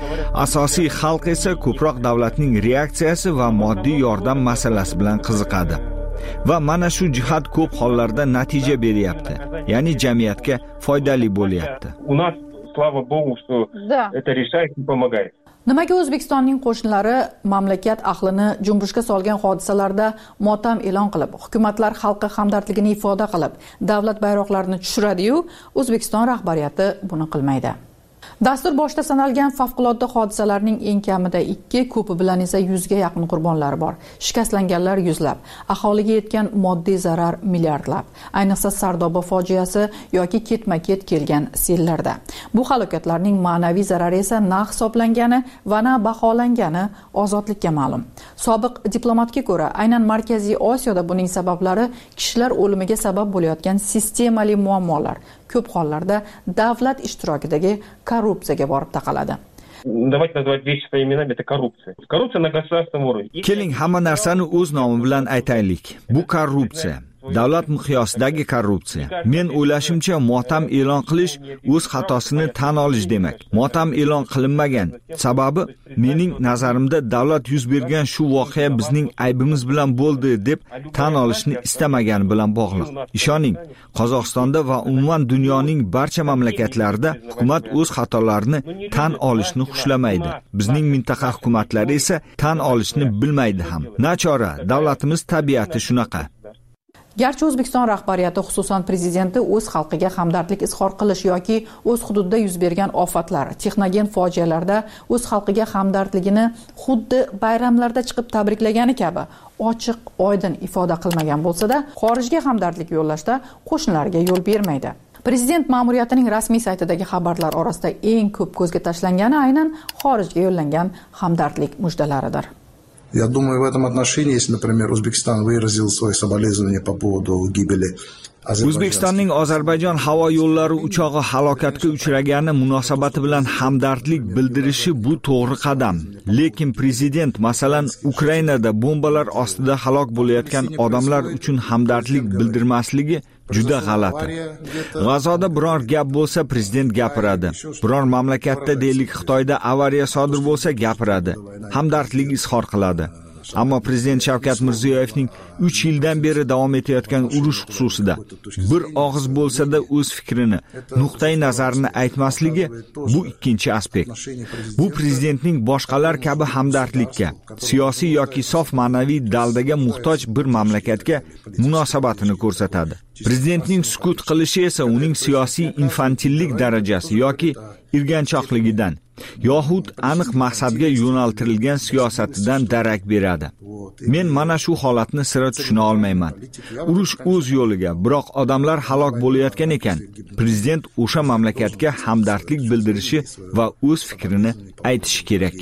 Asosiy xalq esa ko'proq davlatning reaksiyasi va moddiy yordam masalasi bilan qiziqadi. Va mana shu jihat ko'p hollarda natija beryapti. Ya'ni jamiyatga foydali bo'lyapti. У нас, слава богу, что это решает и помогает. Nimaga O'zbekistonning qo'shnilari mamlakat ahlini junbushga solgan hodisalarda motam e'lon qilib, hukumatlar xalqqa hamdardligini ifoda qilib, davlat bayroqlarini tushiradi-yu, O'zbekiston rahbariyati buni qilmaydi. Dastur boshida sanalgan favqulodda hodisalarning eng kamida 2, ko'pi bilan esa 100 ga yaqin qurbonlar bor. Shikastlanganlar yuzlab, aholiga yetgan moddiy zarar milliardlab. Ayniqsa Sardoba fojiasi yoki ketma-ket kelgan sellarda. Bu halokatlarning ma'naviy zarari esa na hisoblangani va na baholangani ozodlikka ma'lum. Sobiq diplomatga ko'ra, aynan Markaziy Osiyoda buning sabablari kishilar o'limiga sabab bo'layotgan sistemali muammolar, ko'p hollarda davlat ishtirokidagi korrupsiyaga borib taqaladi. Давайте называть вещи своими именами, это коррупция. Коррупция на государственном уровне. Keling, hamma narsani o'z nomi bilan aytaylik. Bu korrupsiya. Davlat miqyosidagi korrupsiya. Men o'ylashimcha, motam e'lon qilish o'z xatosini tan olish demak. Motam e'lon qilinmagan. Sababi mening nazarimda davlat yuz bergan shu voqea bizning aybimiz bilan bo'ldi deb tan olishni istamagani bilan bog'liq. Ishoning, Qozog'istonda va umuman dunyoning barcha mamlakatlarida hukumat o'z xatolarini tan olishni xushlamaydi. Bizning mintaqa hukumatlari esa tan olishni bilmaydi ham. Nachora, davlatimiz tabiati shunaqa. Garchi O'zbekiston rahbariyati, xususan prezidenti o'z xalqiga hamdardlik izhor qilish yoki o'z hududida yuz bergan ofatlar, texnogen fojialarda o'z xalqiga hamdardligini xuddi bayramlarda chiqib tabriklagani kabi ochiq, oydin ifoda qilmagan bo'lsa-da, xorijga hamdardlik yo'llashda qo'shnilariga yo'l bermaydi. Prezident ma'muriyatining rasmiy saytidagi xabarlar orasida eng ko'p ko'zga tashlangani aynan xorijga yo'llangan hamdardlik mujdalaridir. Я думаю, в этом отношении, если, например, Узбекистан выразил свои соболезнования по поводу гибели O'zbekistonning Ozarbayjon havo yo'llari uchog'i halokatga uchragani munosabati bilan hamdardlik bildirishi bu to'g'ri qadam. Lekin prezident masalan Ukrainada bombalar ostida halok bo'layotgan odamlar uchun hamdardlik bildirmasligi juda g'alati. G'azoda biror gap bo'lsa prezident gapiradi. Biror mamlakatda deylik Xitoyda avariya sodir bo'lsa gapiradi. Hamdardlik izhor qiladi. Ammo prezident Shavkat Mirziyoyevning 3 yildan beri davom etayotgan urush xususida bir og'iz bo'lsa-da o'z fikrini, nuqtai nazarini aytmasligi bu ikkinchi aspekt. Bu prezidentning boshqalar kabi hamdardlikka, siyosiy yoki sof ma'naviy daldaga muhtoj bir mamlakatga munosabatini ko'rsatadi. Prezidentning sukut qilishi esa uning siyosiy infantillik darajasi yoki irganchoqligidan yoxud aniq maqsadga yo'naltirilgan siyosatidan darak beradi. Men mana shu holatni sira tushuna olmayman. Urush o'z yo'liga, biroq odamlar halok bo'layotgan ekan. Prezident o'sha mamlakatga hamdardlik bildirishi va o'z fikrini aytishi kerak.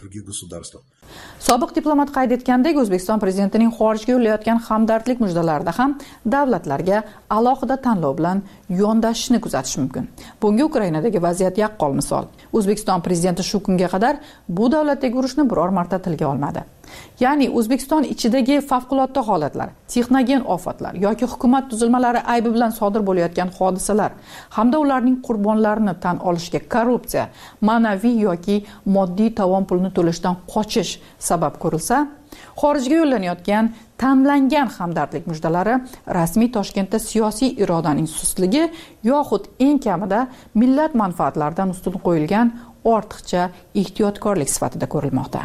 Sobiq diplomat qayd etgandek, O'zbekiston prezidentining xorijga yo'llayotgan hamdardlik mujdalarida ham davlatlarga alohida tanlov bilan yondashishni kuzatish mumkin. Bunga Ukrainadagi vaziyat yaqqol misol. O'zbekiston prezidenti shu kunga qadar bu davlatdagi urushni biror marta tilga olmadi. Ya'ni O'zbekiston ichidagi favqulodda holatlar, texnogen ofatlar yoki hukumat tuzilmalari aybi bilan sodir bo'layotgan hodisalar hamda ularning qurbonlarini tan olishga korrupsiya, ma'naviy yoki moddiy tovon pulni to'lashdan qochish sabab ko'rilsa, xorijga yo'llanayotgan tanlangan hamdardlik mujdalari rasmiy Toshkentda siyosiy irodaning sustligi yoxud eng kamida millat manfaatlaridan ustun qo'yilgan ortiqcha ehtiyotkorlik sifatida ko'rilmoqda.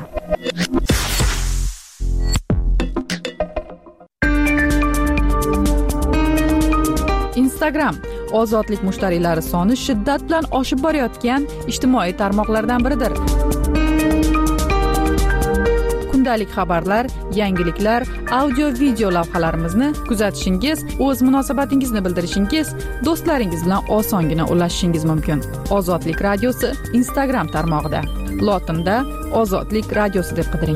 Instagram ozodlik mushtariylari soni shiddat bilan oshib borayotgan ijtimoiy tarmoqlardan biridir. kundalik xabarlar, yangiliklar, audio video lavhalarimizni kuzatishingiz, o'z munosabatingizni bildirishingiz, do'stlaringiz bilan osongina ulashishingiz mumkin. Ozodlik radiosi Instagram tarmog'ida lotinda Ozodlik radiosi deb qidiring.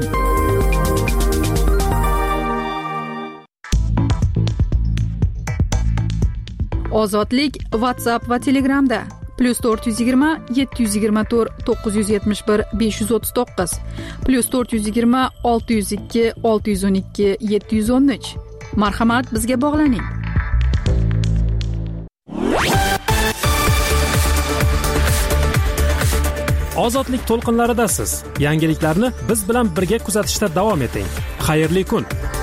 Ozodlik WhatsApp va Telegramda +420 724 971 539 +420 602 612 713. Marhamat, bizga bog'laning. Ozodlik to'lqinlaridasiz. Yangiliklarni biz bilan birga kuzatishda davom eting. Xayrli kun.